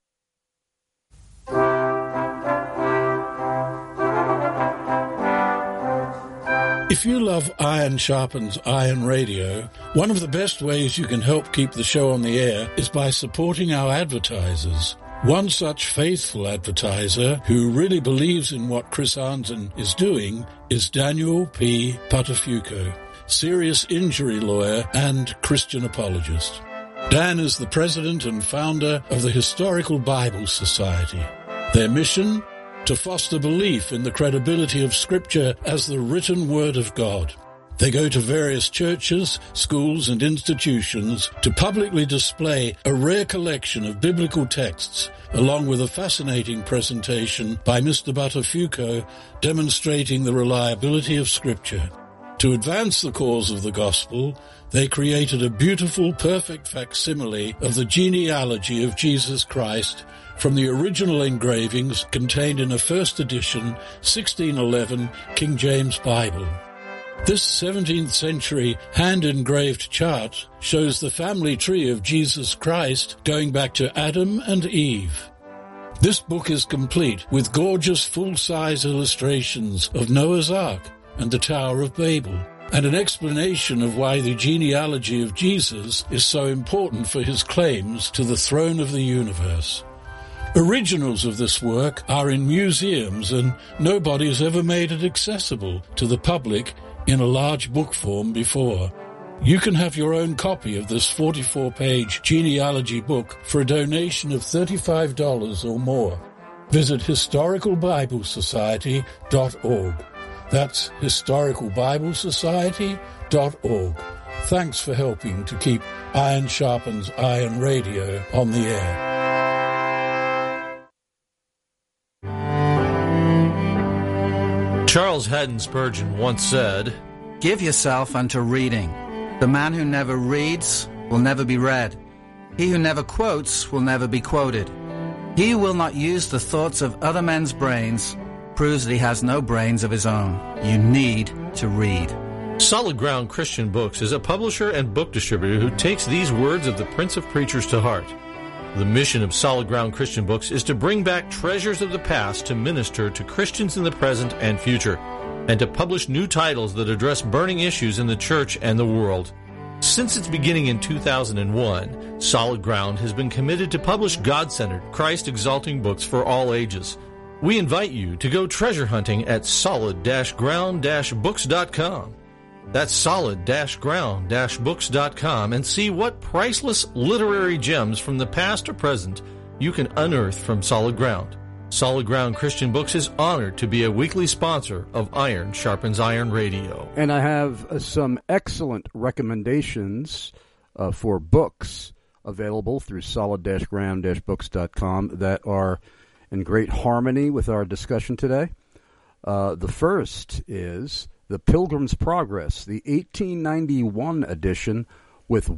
If you love Iron Sharpens Iron Radio, one of the best ways you can help keep the show on the air is by supporting our advertisers. One such faithful advertiser who really believes in what Chris Arnzen is doing is Daniel P. Patafuco, serious injury lawyer and Christian apologist. Dan is the president and founder of the Historical Bible Society. Their mission? To foster belief in the credibility of Scripture as the written Word of God. They go to various churches, schools, and institutions to publicly display a rare collection of biblical texts, along with a fascinating presentation by Mr. Buttafuoco demonstrating the reliability of Scripture. To advance the cause of the gospel, they created a beautiful, perfect facsimile of the genealogy of Jesus Christ from the original engravings contained in a first edition 1611 King James Bible. This 17th century hand-engraved chart shows the family tree of Jesus Christ going back to Adam and Eve. This book is complete with gorgeous full-size illustrations of Noah's Ark and the Tower of Babel, and an explanation of why the genealogy of Jesus is so important for his claims to the throne of the universe. Originals of this work are in museums, and nobody has ever made it accessible to the public in a large book form before. You can have your own copy of this 44-page genealogy book for a donation of $35 or more. Visit historicalbiblesociety.org. That's historicalbiblesociety.org. Thanks for helping to keep Iron Sharpens Iron Radio on the air. Charles Haddon Spurgeon once said, "Give yourself unto reading. The man who never reads will never be read. He who never quotes will never be quoted. He who will not use the thoughts of other men's brains proves that he has no brains of his own. You need to read." Solid Ground Christian Books is a publisher and book distributor who takes these words of the Prince of Preachers to heart. The mission of Solid Ground Christian Books is to bring back treasures of the past to minister to Christians in the present and future, and to publish new titles that address burning issues in the church and the world. Since its beginning in 2001, Solid Ground has been committed to publish God-centered, Christ-exalting books for all ages. We invite you to go treasure hunting at solid-ground-books.com. That's solid-ground-books.com, and see what priceless literary gems from the past or present you can unearth from Solid Ground. Solid Ground Christian Books is honored to be a weekly sponsor of Iron Sharpens Iron Radio. And I have some excellent recommendations for books available through solid-ground-books.com that are in great harmony with our discussion today. The first is The Pilgrim's Progress, the 1891 edition with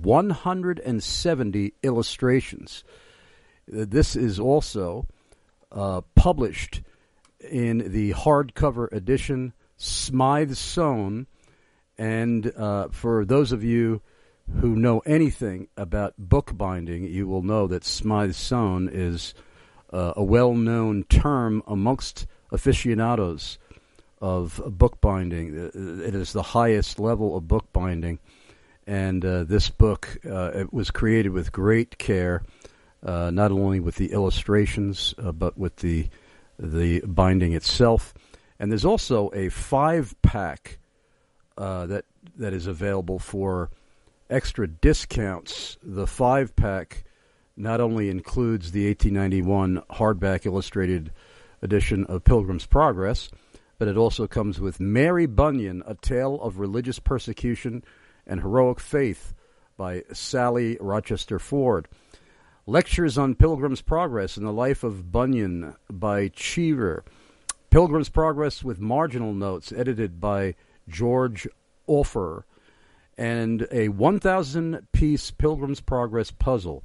170 illustrations. This is also published in the hardcover edition, Smythe Sewn. And for those of you who know anything about bookbinding, you will know that Smythe Sewn is a well-known term amongst aficionados of bookbinding. It is the highest level of bookbinding, and this book it was created with great care, not only with the illustrations but with the binding itself. And there's also a 5-pack that is available for extra discounts. The 5-pack not only includes the 1891 hardback illustrated edition of Pilgrim's Progress, but it also comes with Mary Bunyan, A Tale of Religious Persecution and Heroic Faith by Sally Rochester Ford. Lectures on Pilgrim's Progress and the Life of Bunyan by Cheever. Pilgrim's Progress with marginal notes edited by George Offer. And a 1,000-piece Pilgrim's Progress puzzle.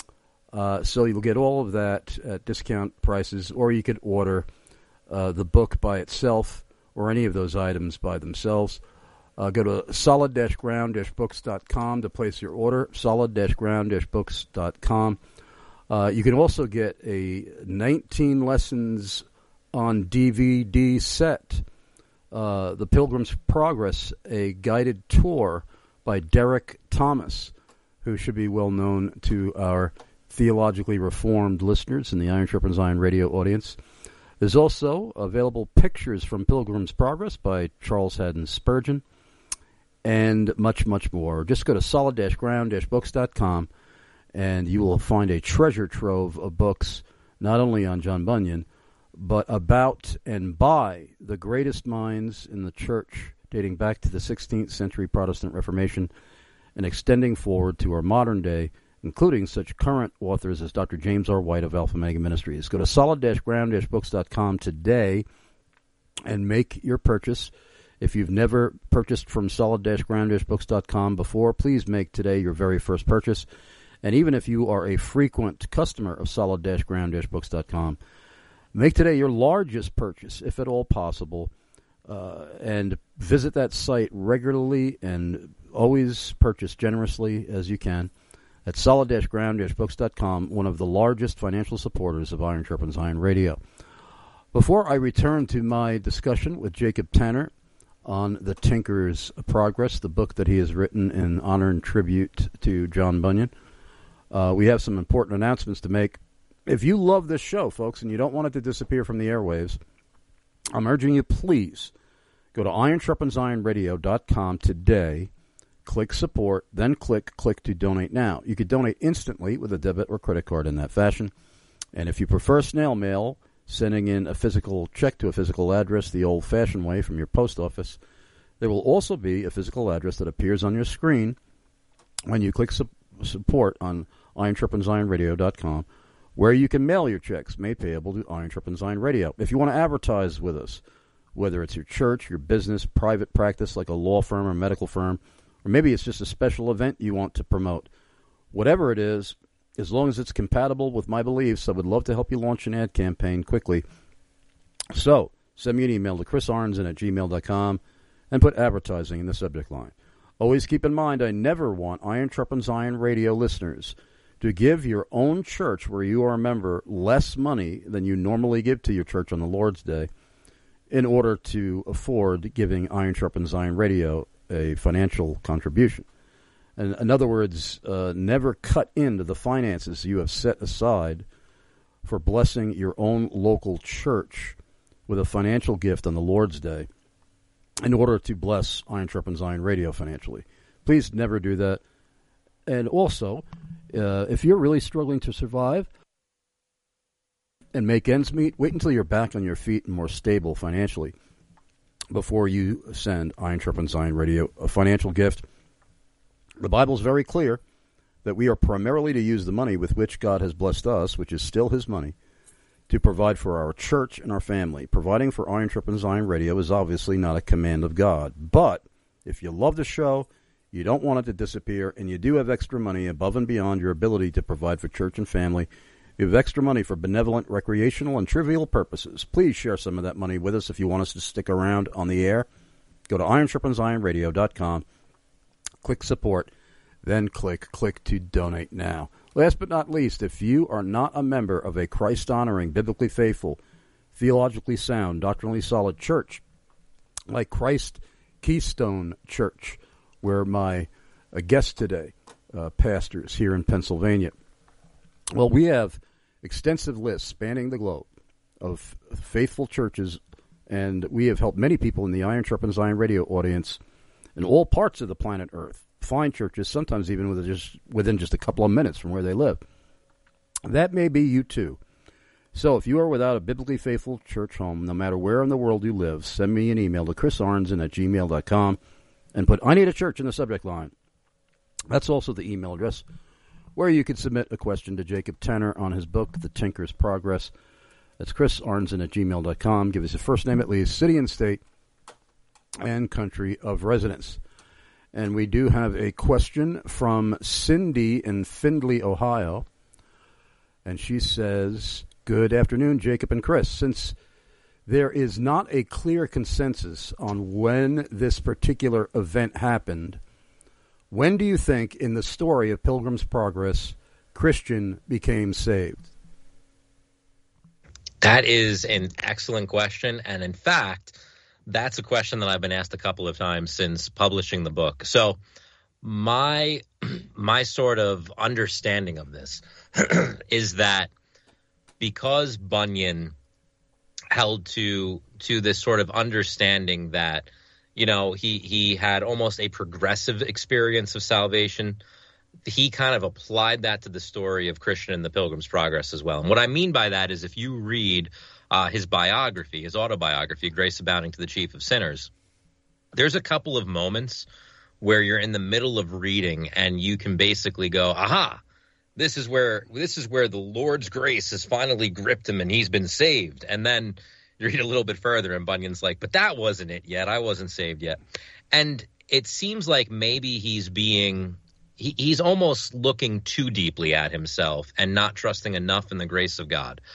So you'll get all of that at discount prices, or you could order the book by itself, or any of those items by themselves. Go to solid-ground-books.com to place your order, solid-ground-books.com. You can also get a 19 lessons on DVD set, The Pilgrim's Progress, a guided tour by Derek Thomas, who should be well known to our theologically reformed listeners in the Iron Sharpens Iron Radio audience. There's also available pictures from Pilgrim's Progress by Charles Haddon Spurgeon, and much, much more. Just go to solid-ground-books.com, and you will find a treasure trove of books, not only on John Bunyan, but about and by the greatest minds in the church, dating back to the 16th century Protestant Reformation and extending forward to our modern day, including such current authors as Dr. James R. White of Alpha Mega Ministries. Go to solid-ground-books.com today and make your purchase. If you've never purchased from solid-ground-books.com before, please make today your very first purchase. And even if you are a frequent customer of solid-ground-books.com, make today your largest purchase, if at all possible. and visit that site regularly and always purchase generously as you can at solid-ground-books.com, one of the largest financial supporters of Iron Sharpens Iron Radio. Before I return to my discussion with Jacob Tanner on The Tinker's Progress, the book that he has written in honor and tribute to John Bunyan, we have some important announcements to make. If you love this show, folks, and you don't want it to disappear from the airwaves, I'm urging you, please, go to ironsharpensironradio.com today, click support, then click to donate now. You could donate instantly with a debit or credit card in that fashion. And if you prefer snail mail, sending in a physical check to a physical address the old-fashioned way from your post office, there will also be a physical address that appears on your screen when you click support on ironsharpensironradio.com, where you can mail your checks made payable to Iron Sharpens Iron Radio. If you want to advertise with us, whether it's your church, your business, private practice like a law firm or medical firm, or maybe it's just a special event you want to promote, whatever it is, as long as it's compatible with my beliefs, I would love to help you launch an ad campaign quickly. So, send me an email to chrisarnson@gmail.com and put advertising in the subject line. Always keep in mind, I never want Iron Sharpens Iron Radio listeners to give your own church where you are a member less money than you normally give to your church on the Lord's Day in order to afford giving Iron Sharpens Iron Radio a financial contribution. And in other words, never cut into the finances you have set aside for blessing your own local church with a financial gift on the Lord's Day in order to bless Iron Sharpens Iron Radio financially. Please never do that. And also, if you're really struggling to survive and make ends meet, wait until you're back on your feet and more stable financially before you send Iron Sharpens Iron Radio a financial gift. The Bible is very clear that we are primarily to use the money with which God has blessed us, which is still his money, to provide for our church and our family. Providing for Iron Sharpens Iron Radio is obviously not a command of God. But if you love the show, you don't want it to disappear, and you do have extra money above and beyond your ability to provide for church and family, you have extra money for benevolent, recreational, and trivial purposes, please share some of that money with us if you want us to stick around on the air. Go to ironsharpensironradio.com, click support, then click to donate now. Last but not least, if you are not a member of a Christ-honoring, biblically faithful, theologically sound, doctrinally solid church, like Christ Keystone Church, where my guest today pastors here in Pennsylvania, well, we have extensive lists spanning the globe of faithful churches, and we have helped many people in the Iron Sharpens Iron Radio audience in all parts of the planet Earth find churches, sometimes even within just a couple of minutes from where they live. That may be you too. So if you are without a biblically faithful church home, no matter where in the world you live, send me an email to chrisarnson@gmail.com and put I need a church in the subject line. That's also the email address where you can submit a question to Jacob Tanner on his book, The Tinker's Progress. That's chrisarnson@gmail.com. Give us your first name at least, city and state, and country of residence. And we do have a question from Cindy in Findlay, Ohio. And she says, good afternoon, Jacob and Chris. Since there is not a clear consensus on when this particular event happened, when do you think in the story of Pilgrim's Progress, Christian became saved? That is an excellent question. And in fact, that's a question that I've been asked a couple of times since publishing the book. So my sort of understanding of this is that because Bunyan held to this sort of understanding that, you know, he had almost a progressive experience of salvation, he kind of applied that to the story of Christian and the Pilgrim's Progress as well. And what I mean by that is if you read his biography, his autobiography, Grace Abounding to the Chief of Sinners, there's a couple of moments where you're in the middle of reading and you can basically go, aha, this is where the Lord's grace has finally gripped him and he's been saved. And then you read a little bit further and Bunyan's like, but that wasn't it yet. I wasn't saved yet. And it seems like maybe he's almost looking too deeply at himself and not trusting enough in the grace of God.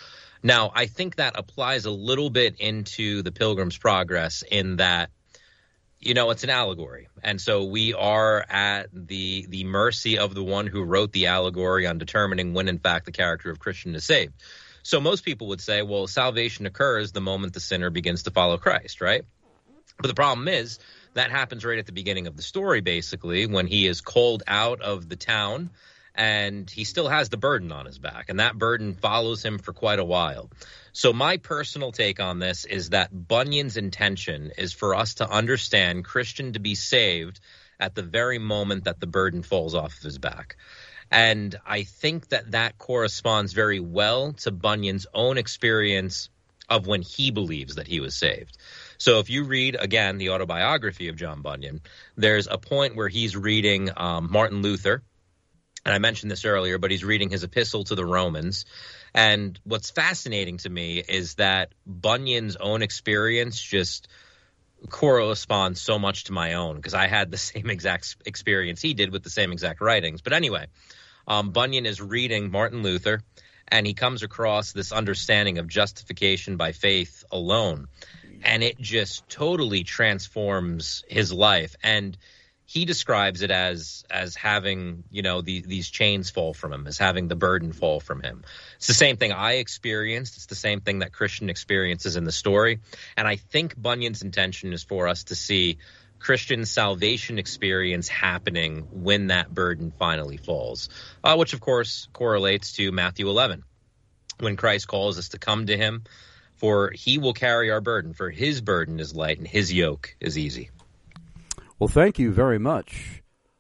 Now, I think that applies a little bit into the Pilgrim's Progress in that, it's an allegory. And so we are at the mercy of the one who wrote the allegory on determining when, in fact, the character of Christian is saved. So most people would say, well, salvation occurs the moment the sinner begins to follow Christ, right? But the problem is that happens right at the beginning of the story, basically, when he is called out of the town and he still has the burden on his back, and that burden follows him for quite a while. So my personal take on this is that Bunyan's intention is for us to understand Christian to be saved at the very moment that the burden falls off of his back. And I think that corresponds very well to Bunyan's own experience of when he believes that he was saved. So if you read, again, the autobiography of John Bunyan, there's a point where he's reading Martin Luther, and I mentioned this earlier, but he's reading his epistle to the Romans. And what's fascinating to me is that Bunyan's own experience just corresponds so much to my own, because I had the same exact experience he did with the same exact writings. But anyway, Bunyan is reading Martin Luther, and he comes across this understanding of justification by faith alone. And it just totally transforms his life. And he describes it as having, these chains fall from him, as having the burden fall from him. It's the same thing I experienced. It's the same thing that Christian experiences in the story. And I think Bunyan's intention is for us to see Christian's salvation experience happening when that burden finally falls, which, of course, correlates to Matthew 11, when Christ calls us to come to him, for he will carry our burden, for his burden is light and his yoke is easy. Well, thank you very much,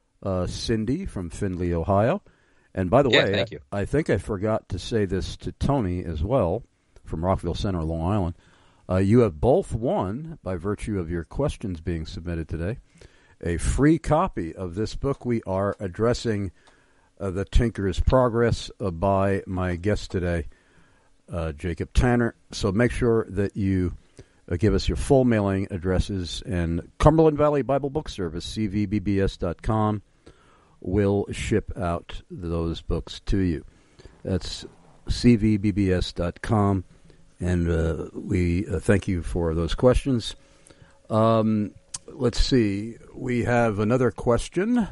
Cindy from Findlay, Ohio. And by the way, thank you. I think I forgot to say this to Tony as well, from Rockville Center, Long Island. You have both won, by virtue of your questions being submitted today, a free copy of this book we are addressing, The Tinker's Progress, by my guest today, Jacob Tanner. So make sure that you give us your full mailing addresses, and Cumberland Valley Bible Book Service, cvbbs.com, will ship out those books to you. That's cvbbs.com, and we thank you for those questions. Let's see. We have another question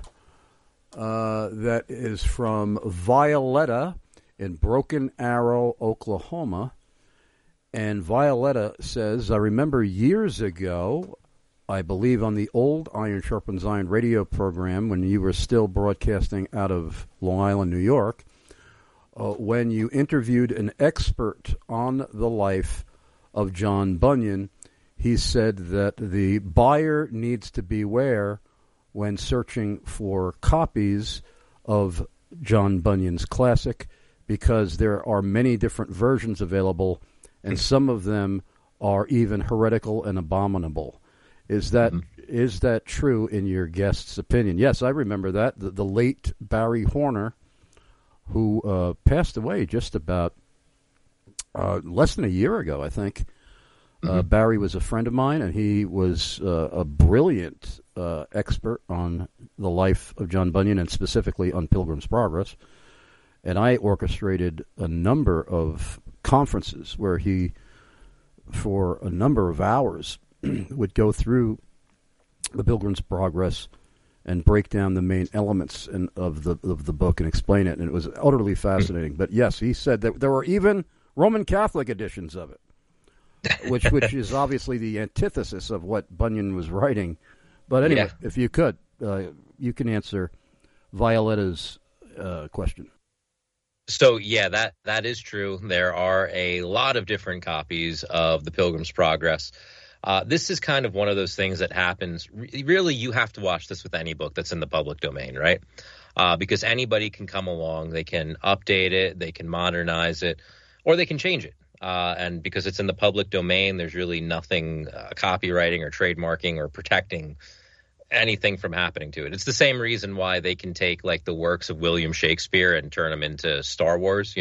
that is from Violetta in Broken Arrow, Oklahoma. And Violetta says, I remember years ago, I believe on the old Iron Sharpens Iron radio program, when you were still broadcasting out of Long Island, New York, when you interviewed an expert on the life of John Bunyan, he said that the buyer needs to beware when searching for copies of John Bunyan's classic, because there are many different versions available, and some of them are even heretical and abominable. Is that true in your guest's opinion? Yes, I remember that. The late Barry Horner, who passed away just about less than a year ago, I think. Barry was a friend of mine, and he was a brilliant expert on the life of John Bunyan, and specifically on Pilgrim's Progress. And I orchestrated a number of conferences where he, for a number of hours, would go through the Pilgrim's Progress and break down the main elements of the book and explain it. And it was utterly fascinating. But yes, he said that there were even Roman Catholic editions of it, which is obviously the antithesis of what Bunyan was writing. But anyway, if you could, you can answer Violetta's question. So, yeah, that is true. There are a lot of different copies of the Pilgrim's Progress. This is kind of one of those things that happens. Really, you have to watch this with any book that's in the public domain, right? Because anybody can come along. They can update it, they can modernize it, or they can change it. And because it's in the public domain, there's really nothing copywriting or trademarking or protecting anything from happening to it. It's the same reason why they can take like the works of William Shakespeare and turn them into Star Wars,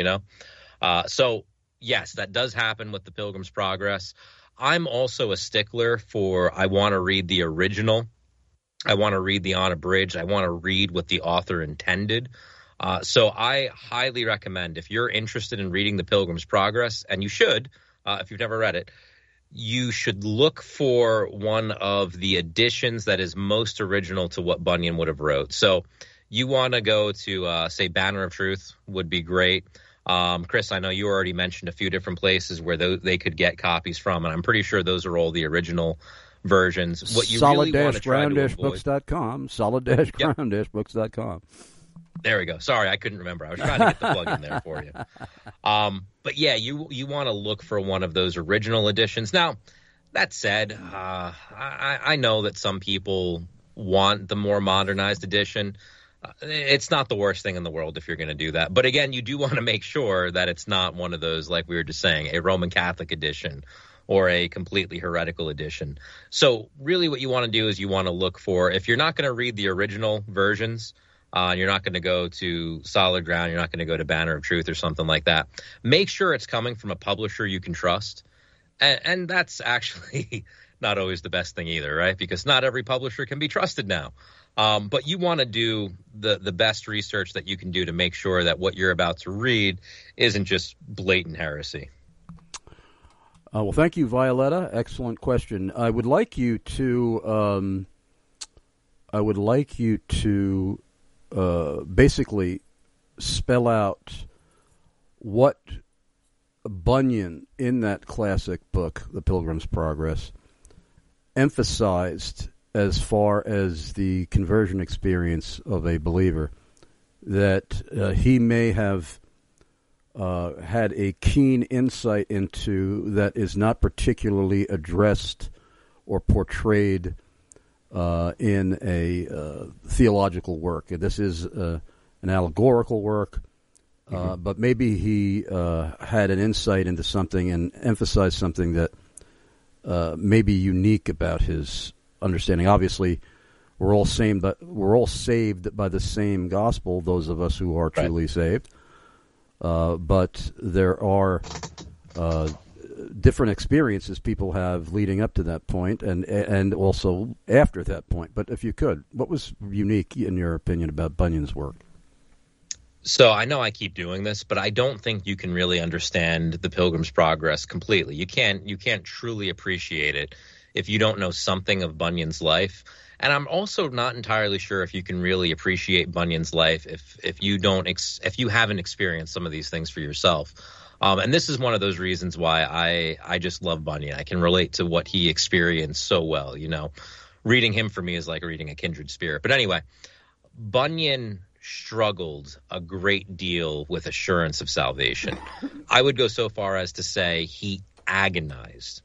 So yes, that does happen with the Pilgrim's Progress. I'm also a stickler for, I want to read the original. I want to read the unabridged. I want to read what the author intended. So I highly recommend, if you're interested in reading The Pilgrim's Progress, and you should, if you've never read it, you should look for one of the editions that is most original to what Bunyan would have wrote. So you want to go to, say, Banner of Truth would be great. Chris, I know you already mentioned a few different places where they could get copies from, and I'm pretty sure those are all the original versions. What you really want to try to avoid... Solid-ground-books.com, solid-ground-books.com. There we go. Sorry, I couldn't remember. I was trying to get the plug in there for you. But yeah, you want to look for one of those original editions. Now, that said, I know that some people want the more modernized edition. It's not the worst thing in the world if you're going to do that. But again, you do want to make sure that it's not one of those, like we were just saying, a Roman Catholic edition or a completely heretical edition. So really what you want to do is you want to look for, if you're not going to read the original versions, you're not going to go to Solid Ground, you're not going to go to Banner of Truth or something like that, make sure it's coming from a publisher you can trust. And that's actually not always the best thing either, right? Because not every publisher can be trusted now. But you want to do the best research that you can do to make sure that what you're about to read isn't just blatant heresy. Well, thank you, Violetta. Excellent question. I would like you to basically spell out what Bunyan in that classic book, The Pilgrim's Progress, emphasized as far as the conversion experience of a believer, that he may have had a keen insight into that is not particularly addressed or portrayed in a theological work. This is an allegorical work, but maybe he had an insight into something and emphasized something that may be unique about his understanding. Obviously, we're all saved by the same gospel, those of us who are truly saved. But there are different experiences people have leading up to that point and also after that point. But if you could, what was unique in your opinion about Bunyan's work? So I know I keep doing this, but I don't think you can really understand The Pilgrim's Progress completely. You can't truly appreciate it if you don't know something of Bunyan's life. And I'm also not entirely sure if you can really appreciate Bunyan's life if you haven't experienced some of these things for yourself. And this is one of those reasons why I just love Bunyan. I can relate to what he experienced so well. You know, reading him for me is like reading a kindred spirit. But anyway, Bunyan struggled a great deal with assurance of salvation. I would go so far as to say he agonized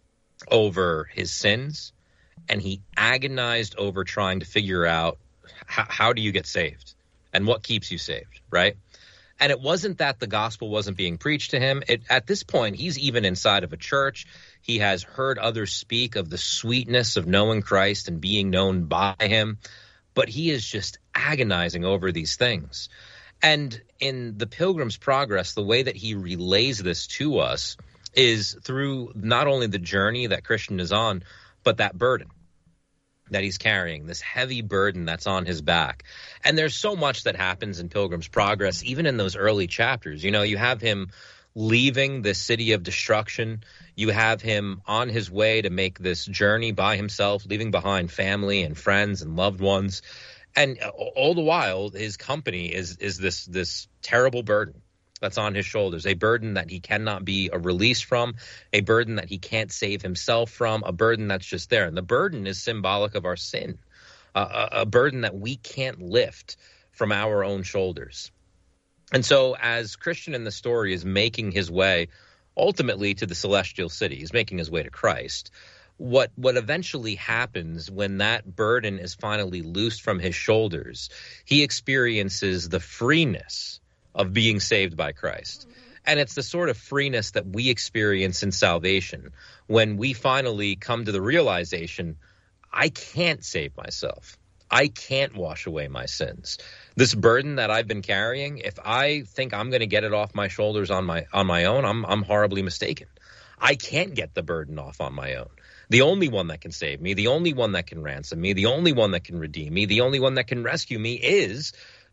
over his sins, and he agonized over trying to figure out how do you get saved and what keeps you saved, right? And it wasn't that the gospel wasn't being preached to him. At this point, he's even inside of a church. He has heard others speak of the sweetness of knowing Christ and being known by him, but he is just agonizing over these things. And in The Pilgrim's Progress, the way that he relays this to us is through not only the journey that Christian is on, but that burden that he's carrying, this heavy burden that's on his back. And there's so much that happens in Pilgrim's Progress, even in those early chapters. You know, you have him leaving the city of destruction. You have him on his way to make this journey by himself, leaving behind family and friends and loved ones. And all the while, his company is this terrible burden that's on his shoulders, a burden that he cannot be released from, a burden that he can't save himself from, a burden that's just there. And the burden is symbolic of our sin, a burden that we can't lift from our own shoulders. And so as Christian in the story is making his way ultimately to the celestial city, he's making his way to Christ, what eventually happens when that burden is finally loosed from his shoulders, he experiences the freeness of being saved by Christ. And it's the sort of freeness that we experience in salvation when we finally come to the realization, I can't save myself. I can't wash away my sins. This burden that I've been carrying, if I think I'm going to get it off my shoulders on my own, I'm horribly mistaken. I can't get the burden off on my own. The only one that can save me, the only one that can ransom me, the only one that can redeem me, the only one that can rescue me is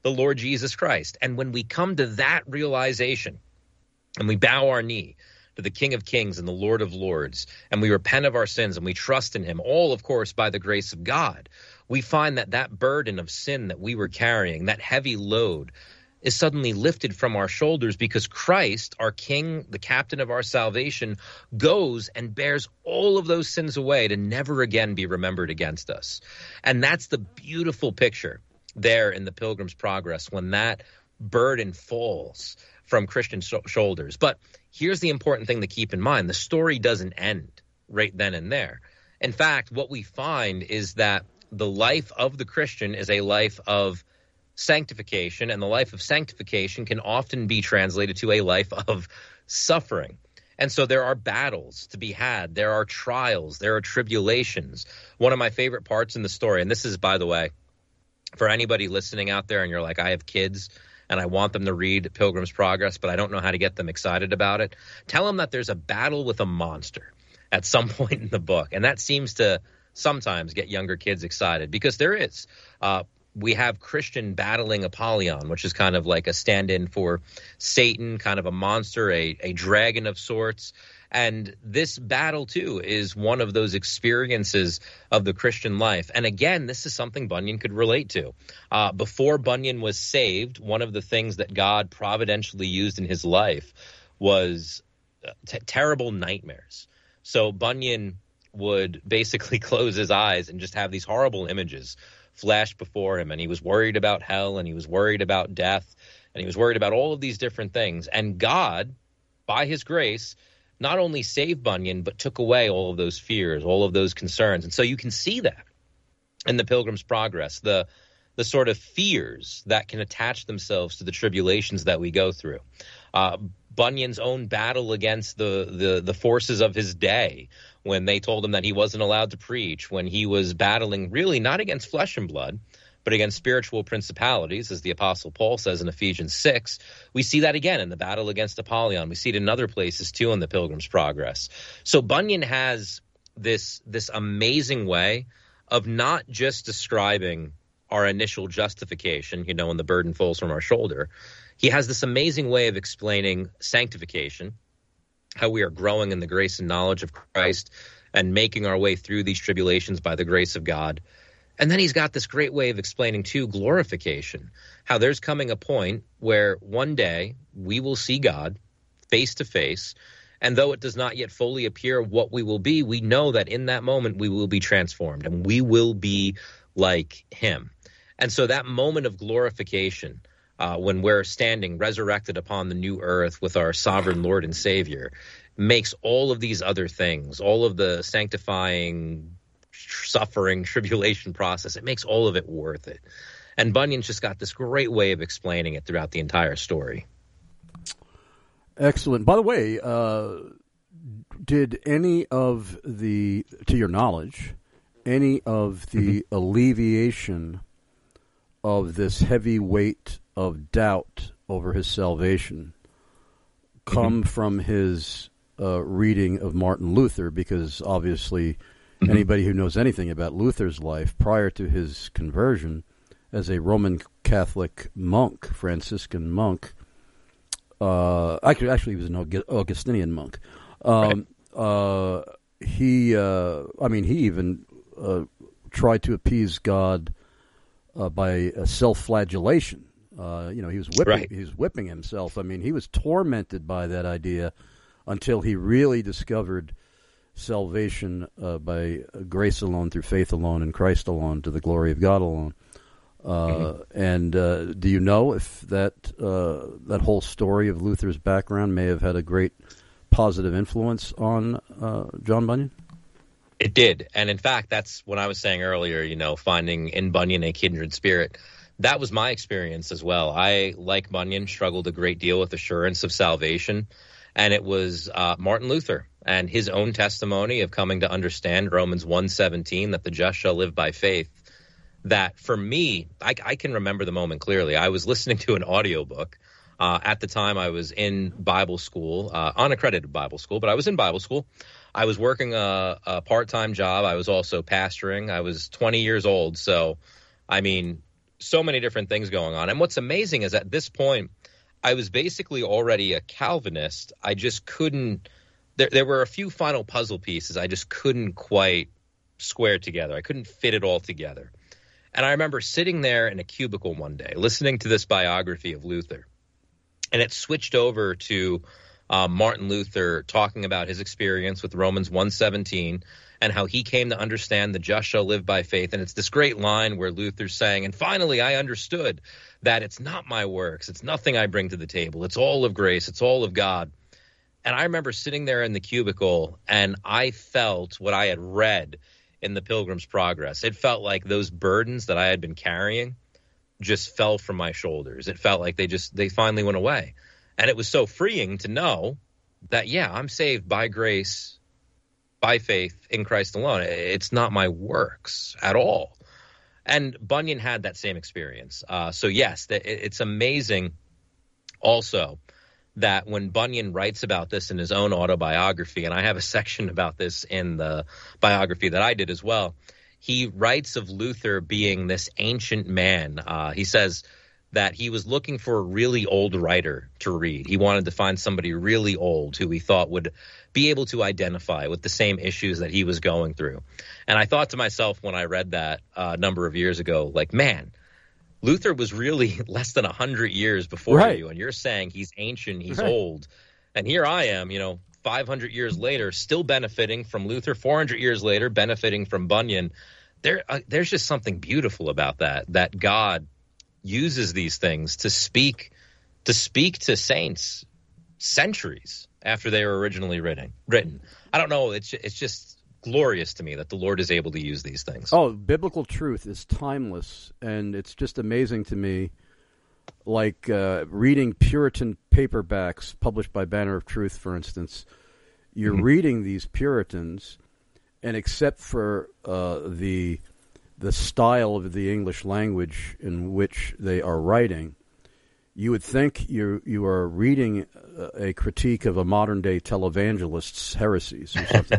the Lord Jesus Christ. And when we come to that realization and we bow our knee to the King of Kings and the Lord of Lords, and we repent of our sins and we trust in him, all, of course, by the grace of God, we find that that burden of sin that we were carrying, that heavy load, is suddenly lifted from our shoulders because Christ, our King, the captain of our salvation, goes and bears all of those sins away to never again be remembered against us. And that's the beautiful picture there in the Pilgrim's Progress when that burden falls from Christian shoulders. But here's the important thing to keep in mind. The story doesn't end right then and there. In fact, what we find is that the life of the Christian is a life of sanctification, and the life of sanctification can often be translated to a life of suffering. And so there are battles to be had. There are trials. There are tribulations. One of my favorite parts in the story, and this is, by the way, for anybody listening out there and you're like, I have kids and I want them to read Pilgrim's Progress, but I don't know how to get them excited about it. Tell them that there's a battle with a monster at some point in the book. And that seems to sometimes get younger kids excited because there is. We have Christian battling Apollyon, which is kind of like a stand-in for Satan, kind of a monster, a dragon of sorts. And this battle, too, is one of those experiences of the Christian life. And again, this is something Bunyan could relate to. Before Bunyan was saved, one of the things that God providentially used in his life was terrible nightmares. So Bunyan would basically close his eyes and just have these horrible images flash before him. And he was worried about hell, and he was worried about death, and he was worried about all of these different things. And God, by his grace, not only saved Bunyan, but took away all of those fears, all of those concerns. And so you can see that in the Pilgrim's Progress, the sort of fears that can attach themselves to the tribulations that we go through. Bunyan's own battle against the forces of his day when they told him that he wasn't allowed to preach, when he was battling really not against flesh and blood, but against spiritual principalities, as the Apostle Paul says in Ephesians 6. We see that again in the battle against Apollyon. We see it in other places, too, in the Pilgrim's Progress. So Bunyan has this amazing way of not just describing our initial justification, when the burden falls from our shoulder. He has this amazing way of explaining sanctification, how we are growing in the grace and knowledge of Christ and making our way through these tribulations by the grace of God. And then he's got this great way of explaining, too, glorification, how there's coming a point where one day we will see God face to face. And though it does not yet fully appear what we will be, we know that in that moment we will be transformed and we will be like him. And so that moment of glorification, when we're standing resurrected upon the new earth with our sovereign Lord and Savior, makes all of these other things, all of the sanctifying, suffering, tribulation process, it makes all of it worth it. And Bunyan's just got this great way of explaining it throughout the entire story. Excellent. By the way, did any of to your knowledge, any of the alleviation of this heavy weight of doubt over his salvation come from his reading of Martin Luther? Because obviously anybody who knows anything about Luther's life prior to his conversion as a Roman Catholic monk, Franciscan monk, actually he was an Augustinian monk. He even tried to appease God by self-flagellation. He was whipping. He was whipping himself. He was tormented by that idea until he really discovered salvation by grace alone, through faith alone, in Christ alone, to the glory of God alone. And do you know if that whole story of Luther's background may have had a great positive influence on John Bunyan? It did. And in fact, that's what I was saying earlier, finding in Bunyan a kindred spirit. That was my experience as well. I, like Bunyan, struggled a great deal with assurance of salvation. And it was Martin Luther and his own testimony of coming to understand Romans 1:17, that the just shall live by faith, that for me, I can remember the moment clearly. I was listening to an audiobook. At the time, I was in Bible school, unaccredited Bible school, but I was in Bible school. I was working a part-time job. I was also pastoring. I was 20 years old. So, so many different things going on. And what's amazing is at this point, I was basically already a Calvinist. I just couldn't, there were a few final puzzle pieces I just couldn't quite square together. I couldn't fit it all together. And I remember sitting there in a cubicle one day, listening to this biography of Luther. And it switched over to Martin Luther talking about his experience with Romans 1:17 and how he came to understand the just shall live by faith. And it's this great line where Luther's saying, and finally I understood that it's not my works. It's nothing I bring to the table. It's all of grace. It's all of God. And I remember sitting there in the cubicle and I felt what I had read in the Pilgrim's Progress. It felt like those burdens that I had been carrying just fell from my shoulders. It felt like they finally went away. And it was so freeing to know that, yeah, I'm saved by grace, by faith in Christ alone. It's not my works at all. And Bunyan had that same experience. So yes, it's amazing also that when Bunyan writes about this in his own autobiography, and I have a section about this in the biography that I did as well, he writes of Luther being this ancient man. He says that he was looking for a really old writer to read. He wanted to find somebody really old who he thought would be able to identify with the same issues that he was going through. And I thought to myself when I read that a number of years ago, like, man, Luther was really less than 100 years before you, and you're saying he's ancient, he's old. And here I am, 500 years later, still benefiting from Luther, 400 years later, benefiting from Bunyan. There's just something beautiful about that God uses these things to speak to saints centuries after they were originally written. I don't know. It's just glorious to me that the Lord is able to use these things. Oh, biblical truth is timeless, and it's just amazing to me. Like reading Puritan paperbacks published by Banner of Truth, for instance, you're reading these Puritans, and except for the style of the English language in which they are writing, you would think you are reading a critique of a modern day televangelist's heresies or something.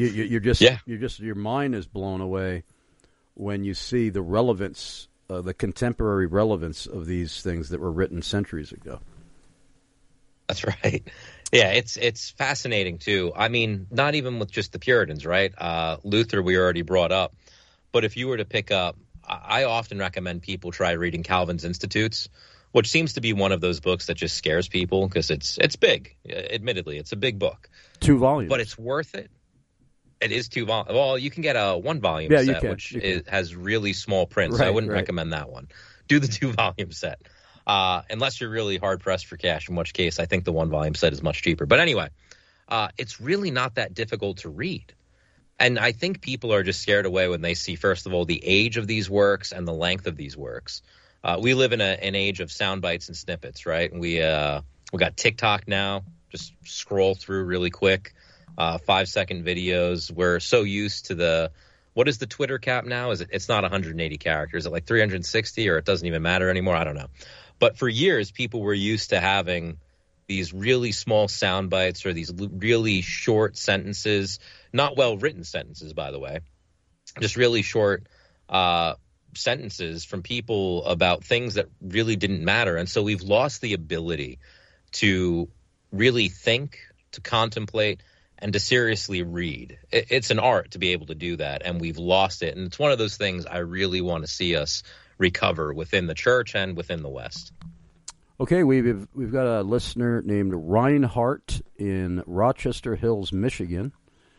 Your mind is blown away when you see the relevance, the contemporary relevance of these things that were written centuries ago. That's right. Yeah, it's fascinating too. I mean, not even with just the Puritans, right? Luther we already brought up. But if you were to pick up, I often recommend people try reading Calvin's Institutes, which seems to be one of those books that just scares people because it's big. Admittedly, it's a big book. 2 volumes. But it's worth it. It is 2 volumes. Well, you can get a 1-volume set, which has really small print, so I wouldn't recommend that one. Do the 2-volume set. Unless you're really hard-pressed for cash, in which case I think the 1-volume set is much cheaper. But anyway, it's really not that difficult to read. And I think people are just scared away when they see, first of all, the age of these works and the length of these works. We live in an age of sound bites and snippets, right? And we got TikTok now. Just scroll through really quick, 5-second videos. We're so used to what is the Twitter cap now? It's not 180 characters. Is it like 360, or it doesn't even matter anymore? I don't know. But for years, people were used to having these really small sound bites or these really short sentences, not well-written sentences, by the way, just really short sentences from people about things that really didn't matter. And so we've lost the ability to really think, to contemplate, and to seriously read. It's an art to be able to do that, and we've lost it. And it's one of those things I really want to see us recover within the church and within the West. Okay, we've got a listener named Reinhardt in Rochester Hills, Michigan.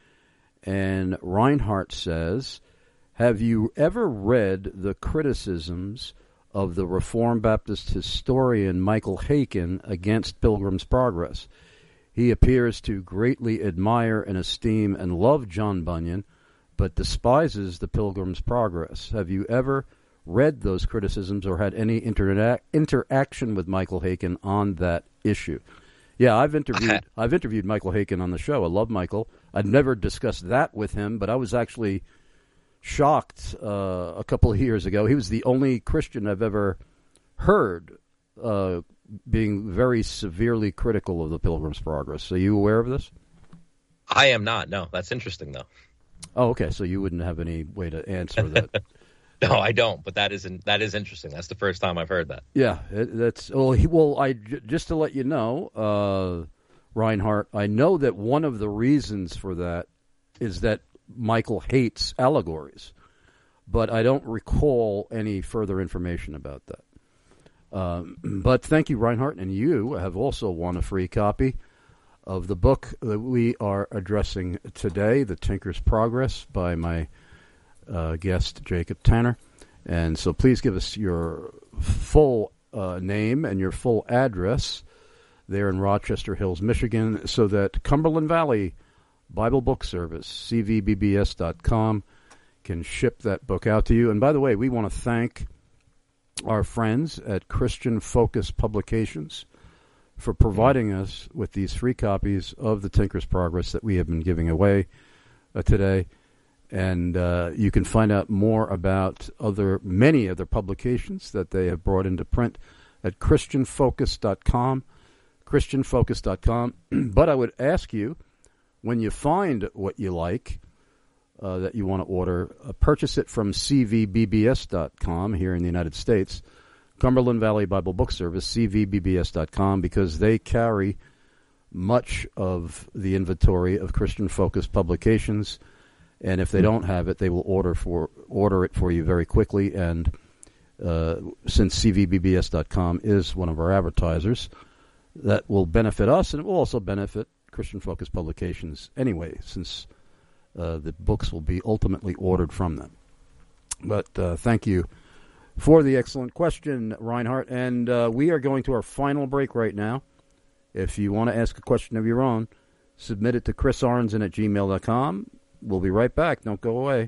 And Reinhardt says, have you ever read the criticisms of the Reformed Baptist historian Michael Haykin against Pilgrim's Progress? He appears to greatly admire and esteem and love John Bunyan, but despises the Pilgrim's Progress. Have you ever read those criticisms or had any interaction with Michael Haykin on that issue? Yeah, I've interviewed Michael Haykin on the show. I love Michael. I'd never discussed that with him, but I was actually shocked a couple of years ago. He was the only Christian I've ever heard being very severely critical of the Pilgrim's Progress. Are you aware of this? I am not. No, that's interesting, though. Oh, okay. So you wouldn't have any way to answer that. No, I don't. But that is interesting. That's the first time I've heard that. Yeah, just to let you know, Reinhardt, I know that one of the reasons for that is that Michael hates allegories, but I don't recall any further information about that. But thank you, Reinhardt, and you have also won a free copy of the book that we are addressing today, The Tinker's Progress, by my guest, Jacob Tanner. And so please give us your full name and your full address there in Rochester Hills, Michigan, so that Cumberland Valley Bible Book Service, cvbbs.com, can ship that book out to you. And by the way, we want to thank our friends at Christian Focus Publications for providing us with these free copies of The Tinker's Progress that we have been giving away today. And you can find out more about many other publications that they have brought into print at christianfocus.com, christianfocus.com. But I would ask you, when you find what you like that you want to order, purchase it from cvbbs.com here in the United States, Cumberland Valley Bible Book Service, cvbbs.com, because they carry much of the inventory of Christian Focus publications. And if they don't have it, they will order it for you very quickly. And since cvbbs.com is one of our advertisers, that will benefit us, and it will also benefit Christian Focus Publications anyway, since the books will be ultimately ordered from them. But thank you for the excellent question, Reinhardt. And we are going to our final break right now. If you want to ask a question of your own, submit it to chrisarnzen@gmail.com. We'll be right back. Don't go away.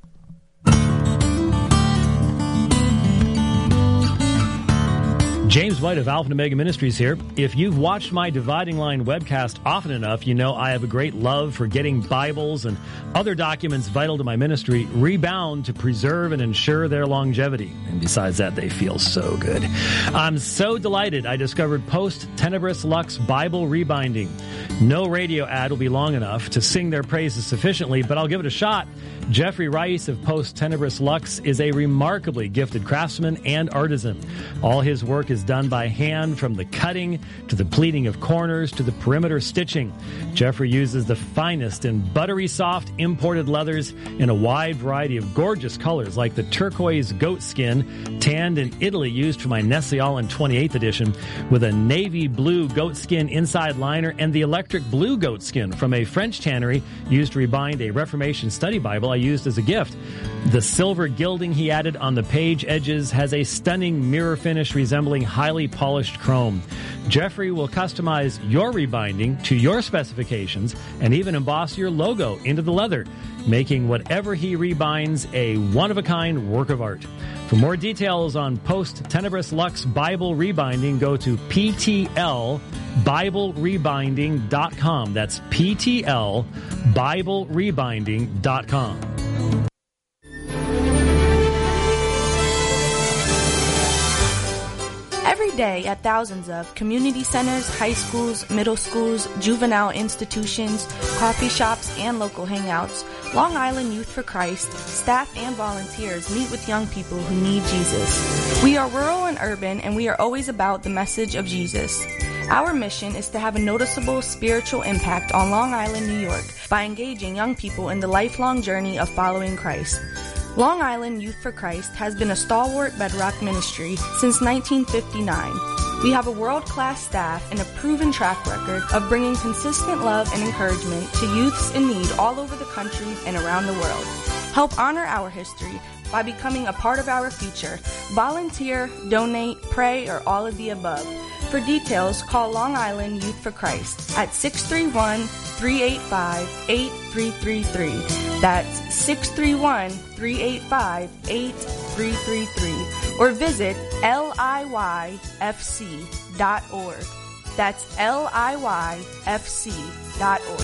James White of Alpha and Omega Ministries here. If you've watched my Dividing Line webcast often enough, you know I have a great love for getting Bibles and other documents vital to my ministry rebound to preserve and ensure their longevity. And besides that, they feel so good. I'm so delighted I discovered Post Tenebris Lux Bible Rebinding. No radio ad will be long enough to sing their praises sufficiently, but I'll give it a shot. Jeffrey Rice of Post Tenebris Lux is a remarkably gifted craftsman and artisan. All his work is done by hand, from the cutting to the pleating of corners to the perimeter stitching. Jeffrey uses the finest and buttery soft imported leathers in a wide variety of gorgeous colors, like the turquoise goat skin, tanned in Italy, used for my Nestle-Aland 28th edition, with a navy blue goat skin inside liner, and the electric blue goat skin from a French tannery used to rebind a Reformation study Bible I used as a gift. The silver gilding he added on the page edges has a stunning mirror finish resembling highly polished chrome. Jeffrey will customize your rebinding to your specifications and even emboss your logo into the leather, making whatever he rebinds a one-of-a-kind work of art. For more details on Post Tenebris Lux Bible Rebinding, go to PTLBibleRebinding.com. That's PTLBibleRebinding.com. Every day at thousands of community centers, high schools, middle schools, juvenile institutions, coffee shops, and local hangouts, Long Island Youth for Christ, staff and volunteers meet with young people who need Jesus. We are rural and urban, and we are always about the message of Jesus. Our mission is to have a noticeable spiritual impact on Long Island, New York, by engaging young people in the lifelong journey of following Christ. Long Island Youth for Christ has been a stalwart bedrock ministry since 1959. We have a world-class staff and a proven track record of bringing consistent love and encouragement to youths in need all over the country and around the world. Help honor our history by becoming a part of our future. Volunteer, donate, pray, or all of the above. For details, call Long Island Youth for Christ at 631-385-8333. That's 631-385-8333. Or visit liyfc.org. That's liyfc.org.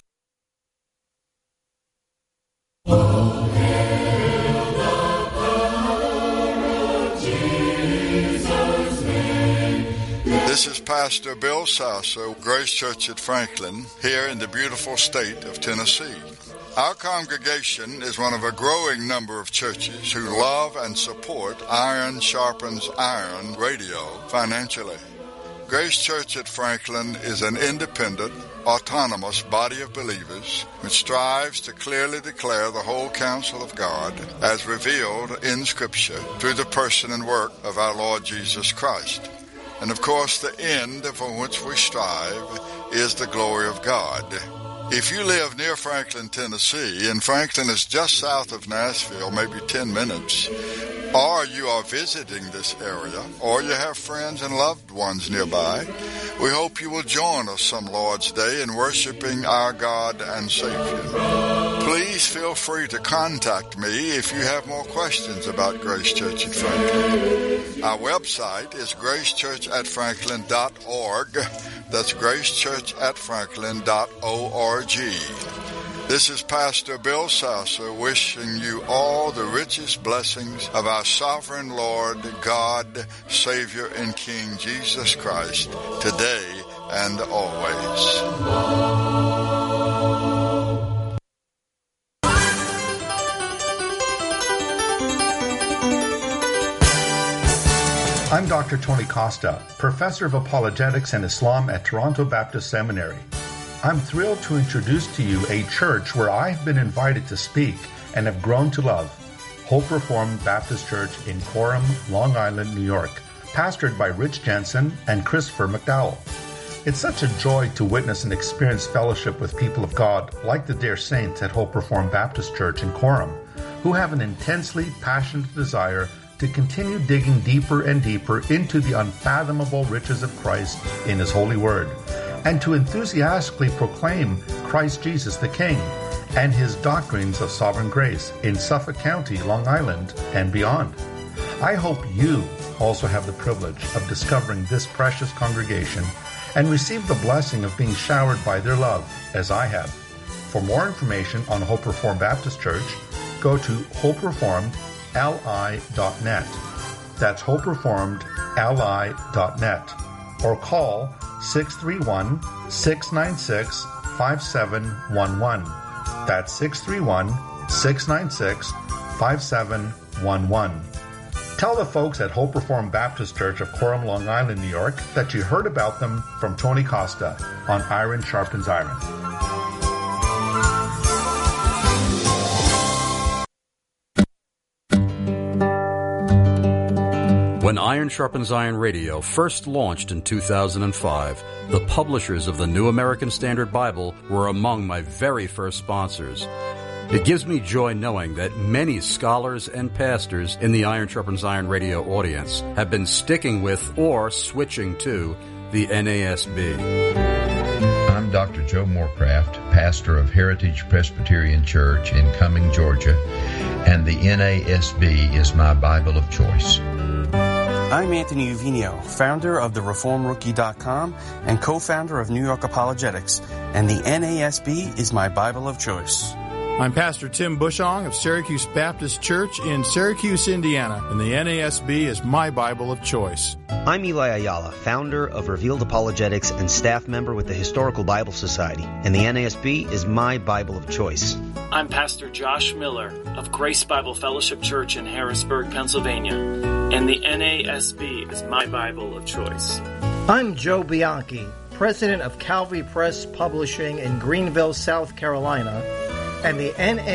This is Pastor Bill Sasser, Grace Church at Franklin, here in the beautiful state of Tennessee. Our congregation is one of a growing number of churches who love and support Iron Sharpens Iron Radio financially. Grace Church at Franklin is an independent, autonomous body of believers which strives to clearly declare the whole counsel of God as revealed in Scripture through the person and work of our Lord Jesus Christ. And of course, the end for which we strive is the glory of God. If you live near Franklin, Tennessee, and Franklin is just south of Nashville, maybe 10 minutes, or you are visiting this area, or you have friends and loved ones nearby, we hope you will join us some Lord's Day in worshiping our God and Savior. Please feel free to contact me if you have more questions about Grace Church at Franklin. Our website is gracechurchatfranklin.org. That's gracechurchatfranklin.org. This is Pastor Bill Sasser wishing you all the richest blessings of our sovereign Lord, God, Savior, and King Jesus Christ, today and always. I'm Dr. Tony Costa, Professor of Apologetics and Islam at Toronto Baptist Seminary. I'm thrilled to introduce to you a church where I've been invited to speak and have grown to love, Hope Reformed Baptist Church in Coram, Long Island, New York, pastored by Rich Jensen and Christopher McDowell. It's such a joy to witness and experience fellowship with people of God like the dear saints at Hope Reformed Baptist Church in Coram, who have an intensely passionate desire to continue digging deeper and deeper into the unfathomable riches of Christ in His holy word, and to enthusiastically proclaim Christ Jesus the King and His doctrines of sovereign grace in Suffolk County, Long Island, and beyond. I hope you also have the privilege of discovering this precious congregation and receive the blessing of being showered by their love, as I have. For more information on Hope Reformed Baptist Church, go to hopereformedli.net. That's hopereformedli.net. Or call 631-696-5711. That's 631-696-5711. Tell the folks at Hope Reformed Baptist Church of Coram, Long Island, New York, that you heard about them from Tony Costa on Iron Sharpens Iron. When Iron Sharpens Iron Radio first launched in 2005, the publishers of the New American Standard Bible were among my very first sponsors. It gives me joy knowing that many scholars and pastors in the Iron Sharpens Iron Radio audience have been sticking with or switching to the NASB. I'm Dr. Joe Morecraft, pastor of Heritage Presbyterian Church in Cumming, Georgia, and the NASB is my Bible of choice. I'm Anthony Uvinio, founder of the ReformRookie.com and co-founder of New York Apologetics, and the NASB is my Bible of choice. I'm Pastor Tim Bushong of Syracuse Baptist Church in Syracuse, Indiana, and the NASB is my Bible of choice. I'm Eli Ayala, founder of Revealed Apologetics and staff member with the Historical Bible Society, and the NASB is my Bible of choice. I'm Pastor Josh Miller of Grace Bible Fellowship Church in Harrisburg, Pennsylvania, and the NASB is my Bible of choice. I'm Joe Bianchi, president of Calvary Press Publishing in Greenville, South Carolina, and the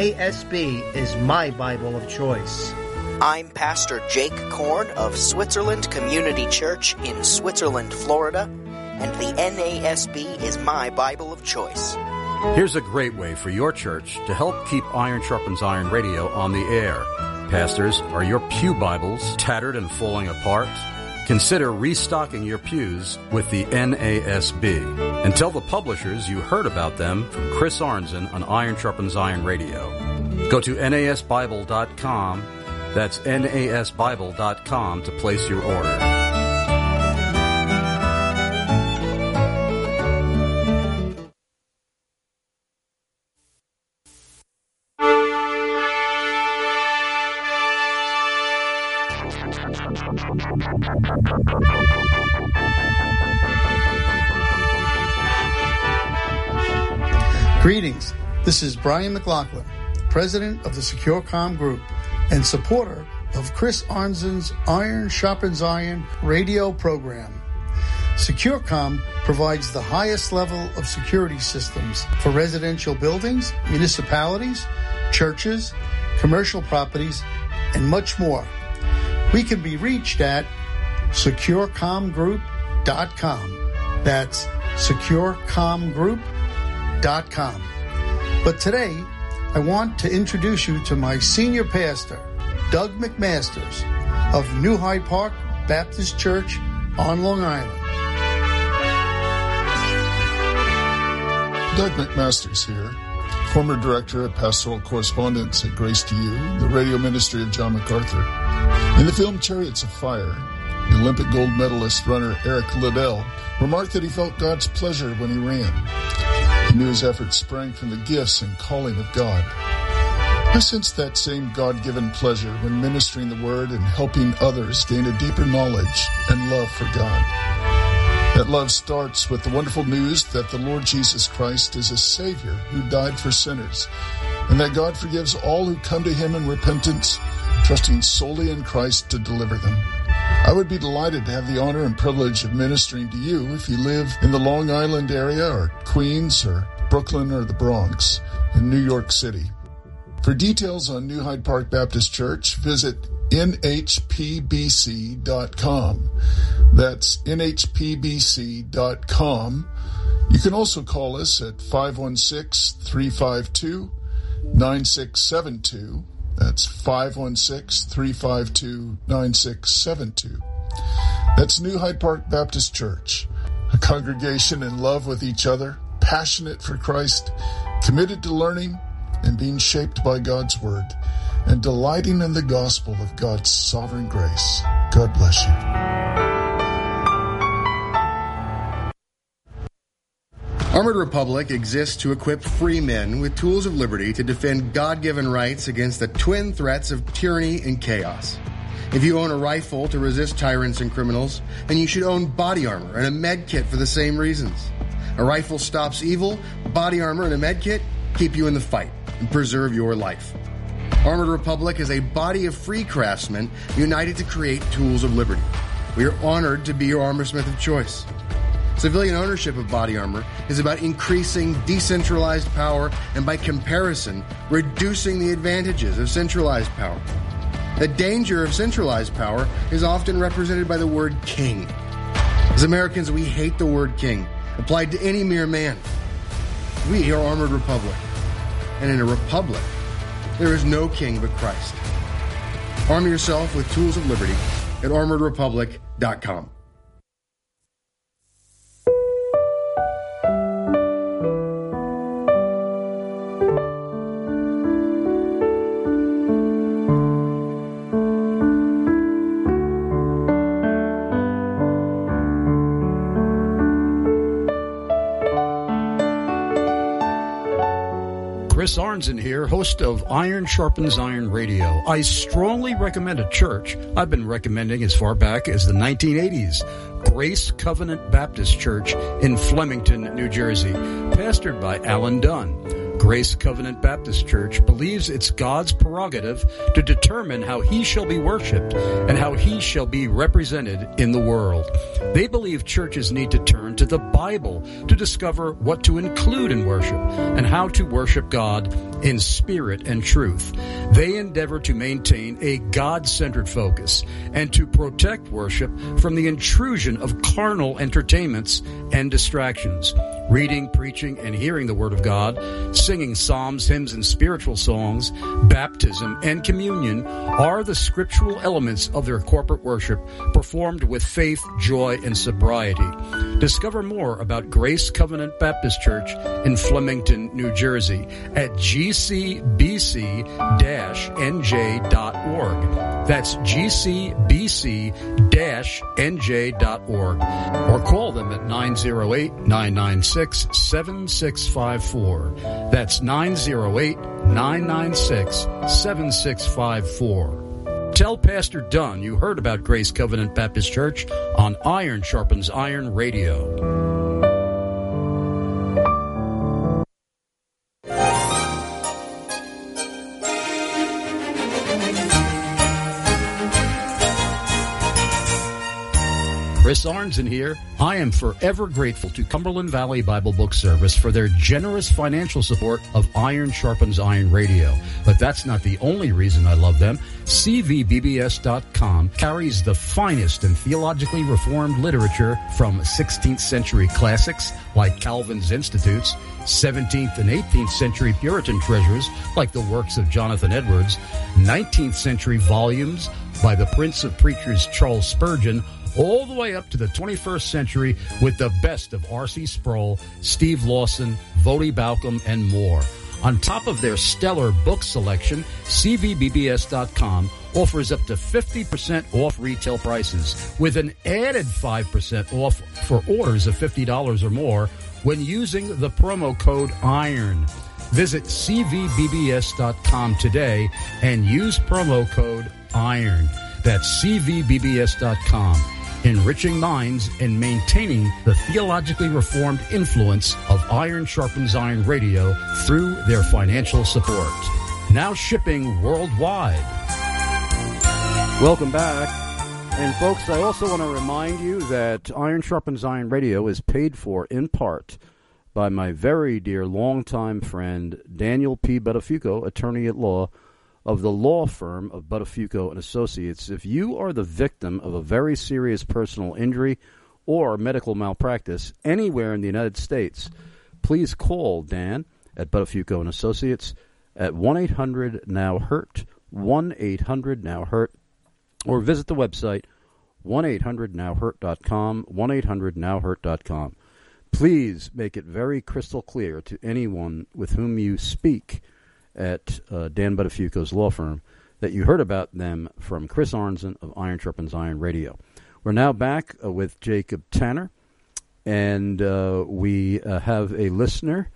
NASB is my Bible of choice. I'm Pastor Jake Korn of Switzerland Community Church in Switzerland, Florida, and the NASB is my Bible of choice. Here's a great way for your church to help keep Iron Sharpens Iron Radio on the air. Pastors, are your pew Bibles tattered and falling apart? Consider restocking your pews with the NASB. And tell the publishers you heard about them from Chris Arnzen on Iron Sharpens Iron Radio. Go to NASBible.com. That's NASBible.com to place your order. Greetings. This is Brian McLaughlin, president of the SecureCom Group and supporter of Chris Arnzen's Iron Sharpens Iron radio program. SecureCom provides the highest level of security systems for residential buildings, municipalities, churches, commercial properties, and much more. We can be reached at securecomgroup.com. That's securecomgroup.com. But today, I want to introduce you to my senior pastor, Doug McMasters of New Hyde Park Baptist Church on Long Island. Doug McMasters here, former director of pastoral correspondence at Grace to You, the radio ministry of John MacArthur. In the film Chariots of Fire, the Olympic gold medalist runner Eric Liddell remarked that he felt God's pleasure when he ran. He knew his efforts sprang from the gifts and calling of God. I sensed that same God-given pleasure when ministering the Word and helping others gain a deeper knowledge and love for God. That love starts with the wonderful news that the Lord Jesus Christ is a Savior who died for sinners, and that God forgives all who come to Him in repentance, trusting solely in Christ to deliver them. I would be delighted to have the honor and privilege of ministering to you if you live in the Long Island area or Queens or Brooklyn or the Bronx in New York City. For details on New Hyde Park Baptist Church, visit nhpbc.com. That's nhpbc.com. You can also call us at 516-352-9672. That's 516-352-9672. That's New Hyde Park Baptist Church, a congregation in love with each other, passionate for Christ, committed to learning and being shaped by God's Word, and delighting in the gospel of God's sovereign grace. God bless you. Armored Republic exists to equip free men with tools of liberty to defend God-given rights against the twin threats of tyranny and chaos. If you own a rifle to resist tyrants and criminals, then you should own body armor and a med kit for the same reasons. A rifle stops evil, body armor and a med kit keep you in the fight and preserve your life. Armored Republic is a body of free craftsmen united to create tools of liberty. We are honored to be your armorsmith of choice. Civilian ownership of body armor is about increasing decentralized power and, by comparison, reducing the advantages of centralized power. The danger of centralized power is often represented by the word king. As Americans, we hate the word king, applied to any mere man. We are Armored Republic, and in a republic, there is no king but Christ. Arm yourself with tools of liberty at armoredrepublic.com. Chris Arnzen here, host of Iron Sharpens Iron Radio. I strongly recommend a church I've been recommending as far back as the 1980s. Grace Covenant Baptist Church in Flemington, New Jersey, pastored by Alan Dunn. Grace Covenant Baptist Church believes it's God's prerogative to determine how He shall be worshipped and how He shall be represented in the world. They believe churches need to turn to the Bible to discover what to include in worship and how to worship God in spirit and truth. They endeavor to maintain a God-centered focus and to protect worship from the intrusion of carnal entertainments and distractions. Reading, preaching, and hearing the Word of God, singing psalms, hymns, and spiritual songs, baptism, and communion are the scriptural elements of their corporate worship, performed with faith, joy, and sobriety. Discover more about Grace Covenant Baptist Church in Flemington, New Jersey at gcbc-nj.org. That's gcbc-nj.org. Or call them at 908-996-7654. That's 908-996-7654. Tell Pastor Dunn you heard about Grace Covenant Baptist Church on Iron Sharpens Iron Radio. Chris Arnzen here. I am forever grateful to Cumberland Valley Bible Book Service for their generous financial support of Iron Sharpens Iron Radio. But that's not the only reason I love them. CVBBS.com carries the finest and theologically reformed literature from 16th century classics like Calvin's Institutes, 17th and 18th century Puritan treasures like the works of Jonathan Edwards, 19th century volumes by the Prince of Preachers Charles Spurgeon, all the way up to the 21st century with the best of R.C. Sproul, Steve Lawson, Voddie Baucham, and more. On top of their stellar book selection, CVBBS.com offers up to 50% off retail prices with an added 5% off for orders of $50 or more when using the promo code IRON. Visit CVBBS.com today and use promo code IRON. That's CVBBS.com. Enriching minds and maintaining the theologically reformed influence of Iron Sharpens Iron Radio through their financial support. Now shipping worldwide. Welcome back. And folks, I also want to remind you that Iron Sharpens Iron Radio is paid for in part by my very dear longtime friend Daniel P. Buttafuoco, attorney at law of the law firm of Buttafuoco and Associates. If you are the victim of a very serious personal injury or medical malpractice anywhere in the United States, please call Dan at Buttafuoco and Associates at 1-800-NOW-HURT, 1-800-NOW-HURT, or visit the website 1-800-NOW-HURT.com, 1-800-NOW-HURT.com. Please make it very crystal clear to anyone with whom you speak at Dan Buttafuoco's law firm that you heard about them from Chris Arnzen of Iron Sharpens Iron Radio. We're now back with Jacob Tanner, and we have a listener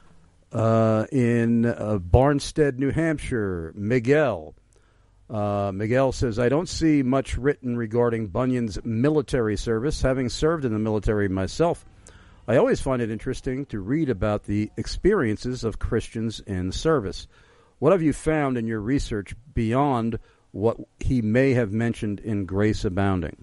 in Barnstead, New Hampshire, Miguel. Miguel says, I don't see much written regarding Bunyan's military service. Having served in the military myself, I always find it interesting to read about the experiences of Christians in service. What have you found in your research beyond what he may have mentioned in Grace Abounding?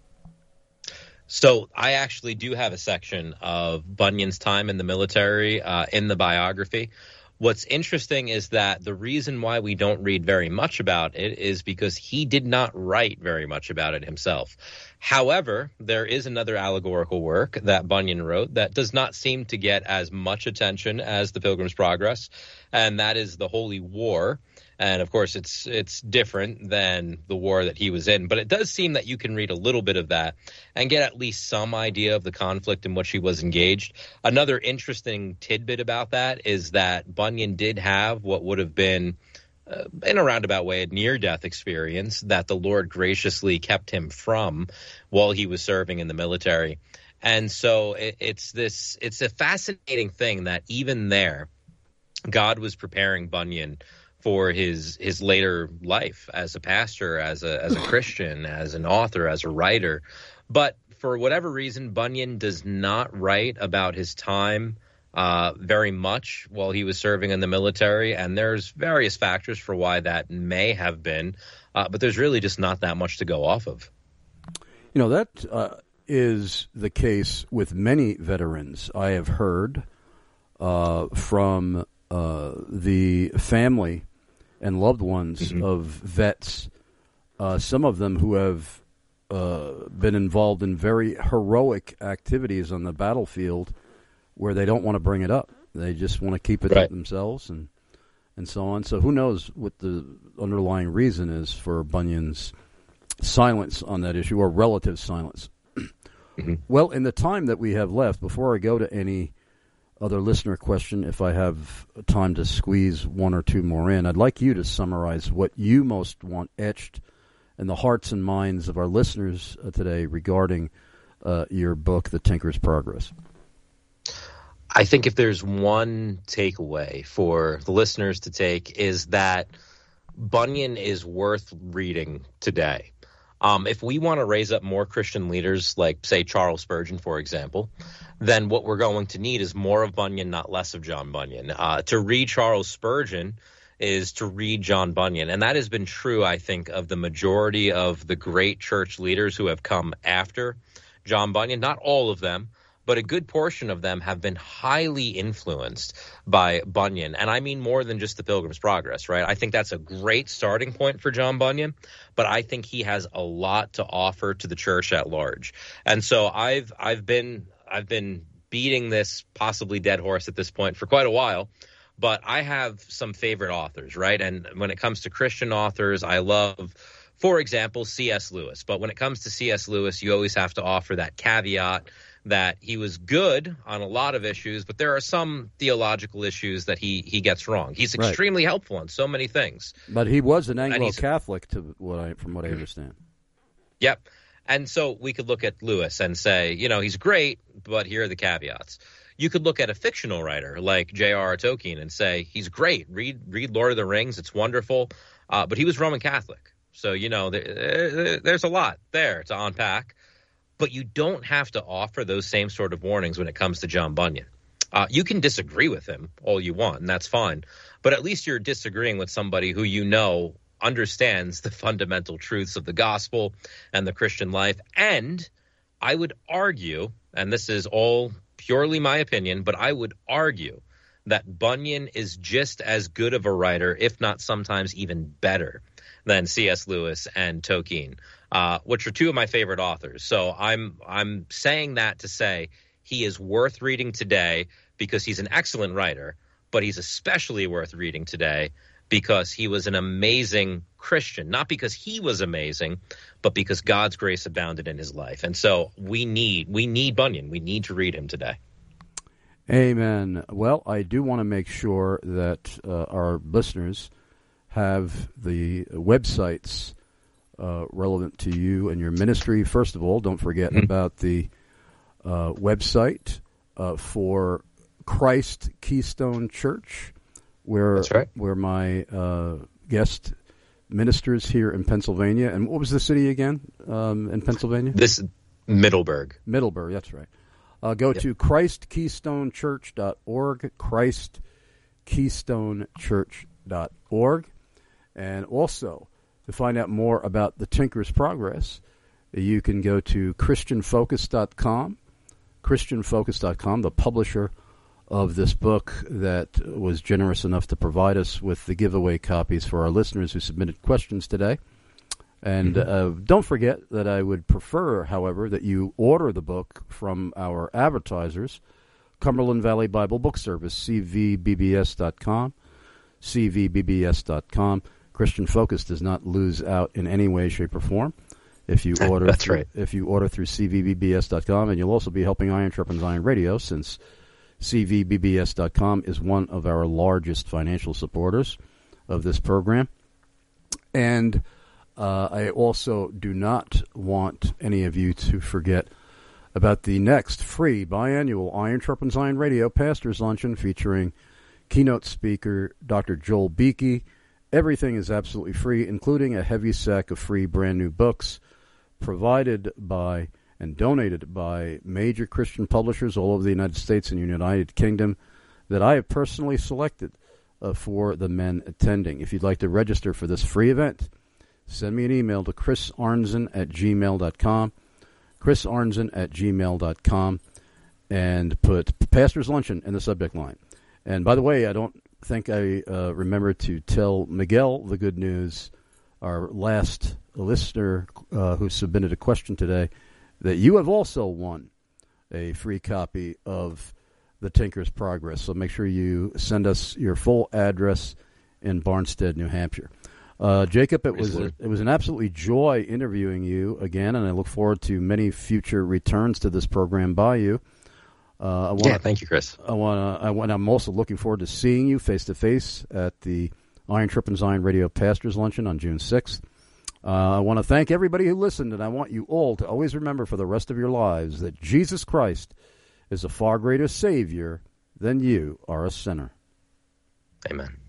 So I actually do have a section of Bunyan's time in the military in the biography. What's interesting is that the reason why we don't read very much about it is because he did not write very much about it himself. However, there is another allegorical work that Bunyan wrote that does not seem to get as much attention as The Pilgrim's Progress, and that is The Holy War. And, of course, it's different than the war that he was in. But it does seem that you can read a little bit of that and get at least some idea of the conflict in which he was engaged. Another interesting tidbit about that is that Bunyan did have what would have been, in a roundabout way, a near-death experience that the Lord graciously kept him from while he was serving in the military. And so it's a fascinating thing that even there, God was preparing Bunyan for his later life as a pastor, as a Christian, as an author, as a writer. But for whatever reason, Bunyan does not write about his time very much while he was serving in the military, and there's various factors for why that may have been, but there's really just not that much to go off of. You know, that is the case with many veterans. I have heard from the family and loved ones of vets, some of them who have been involved in very heroic activities on the battlefield where they don't want to bring it up. They just want to keep it to themselves and so on. So who knows what the underlying reason is for Bunyan's silence on that issue, or relative silence. Well, in the time that we have left, before I go to any other listener question, if I have time to squeeze one or two more in, I'd like you to summarize what you most want etched in the hearts and minds of our listeners today regarding your book, The Tinker's Progress. I think if there's one takeaway for the listeners to take is that Bunyan is worth reading today. If we want to raise up more Christian leaders, like, say, Charles Spurgeon, for example, then what we're going to need is more of Bunyan, not less of John Bunyan. To read Charles Spurgeon is to read John Bunyan. And that has been true, I think, of the majority of the great church leaders who have come after John Bunyan, not all of them, but a good portion of them have been highly influenced by Bunyan. And I mean more than just the Pilgrim's Progress, right? I think that's a great starting point for John Bunyan, but I think he has a lot to offer to the church at large. And so I've been beating this possibly dead horse at this point for quite a while, but I have some favorite authors, right? And when it comes to Christian authors, I love, for example, C.S. Lewis. But when it comes to C.S. Lewis, you always have to offer that caveat that he was good on a lot of issues, but there are some theological issues that he gets wrong. He's extremely helpful on so many things. But he was an Anglo-Catholic, from what I understand. Yep. And so we could look at Lewis and say, he's great, but here are the caveats. You could look at a fictional writer like J.R.R. Tolkien and say, he's great. Read Lord of the Rings. It's wonderful. But he was Roman Catholic. So, there's a lot there to unpack. But you don't have to offer those same sort of warnings when it comes to John Bunyan. You can disagree with him all you want, and that's fine. But at least you're disagreeing with somebody who understands the fundamental truths of the gospel and the Christian life. And I would argue, and this is all purely my opinion, but I would argue that Bunyan is just as good of a writer, if not sometimes even better, than C.S. Lewis and Tolkien, which are two of my favorite authors. So I'm saying that to say he is worth reading today because he's an excellent writer, but he's especially worth reading today because he was an amazing Christian, not because he was amazing, but because God's grace abounded in his life. And so we need Bunyan. We need to read him today. Amen. Well, I do want to make sure that our listeners have the websites relevant to you and your ministry. First of all, don't forget about the website for Christ Keystone Church, where my guest ministers here in Pennsylvania. And what was the city again in Pennsylvania? This Middleburg. Middleburg, that's right. Go to ChristKeystoneChurch.org, ChristKeystoneChurch.org. And also, to find out more about the Tinker's Progress, you can go to ChristianFocus.com, ChristianFocus.com, the publisher of this book that was generous enough to provide us with the giveaway copies for our listeners who submitted questions today. And don't forget that I would prefer, however, that you order the book from our advertisers, Cumberland Valley Bible Book Service, cvbbs.com, cvbbs.com. Christian Focus does not lose out in any way, shape, or form if you order. That's right. If you order through cvbbs.com, and you'll also be helping Iron Sharpens Iron Radio, since cvbbs.com is one of our largest financial supporters of this program. And I also do not want any of you to forget about the next free biannual Iron Sharpens Iron Radio Pastors Luncheon featuring keynote speaker Dr. Joel Beakey. Everything is absolutely free, including a heavy sack of free brand new books provided by and donated by major Christian publishers all over the United States and United Kingdom that I have personally selected for the men attending. If you'd like to register for this free event, send me an email to chrisarnzen@gmail.com, chrisarnzen@gmail.com, and put Pastor's Luncheon in the subject line. And by the way, I don't think I remember to tell Miguel the good news, our last listener who submitted a question today, that you have also won a free copy of The Tinker's Progress. So make sure you send us your full address in Barnstead, New Hampshire. Jacob, it was an absolutely joy interviewing you again, and I look forward to many future returns to this program by you. Thank you, Chris. I'm also looking forward to seeing you face to face at the Iron Sharpens Iron Radio Pastors Luncheon on June 6th. I want to thank everybody who listened, and I want you all to always remember for the rest of your lives that Jesus Christ is a far greater Savior than you are a sinner. Amen.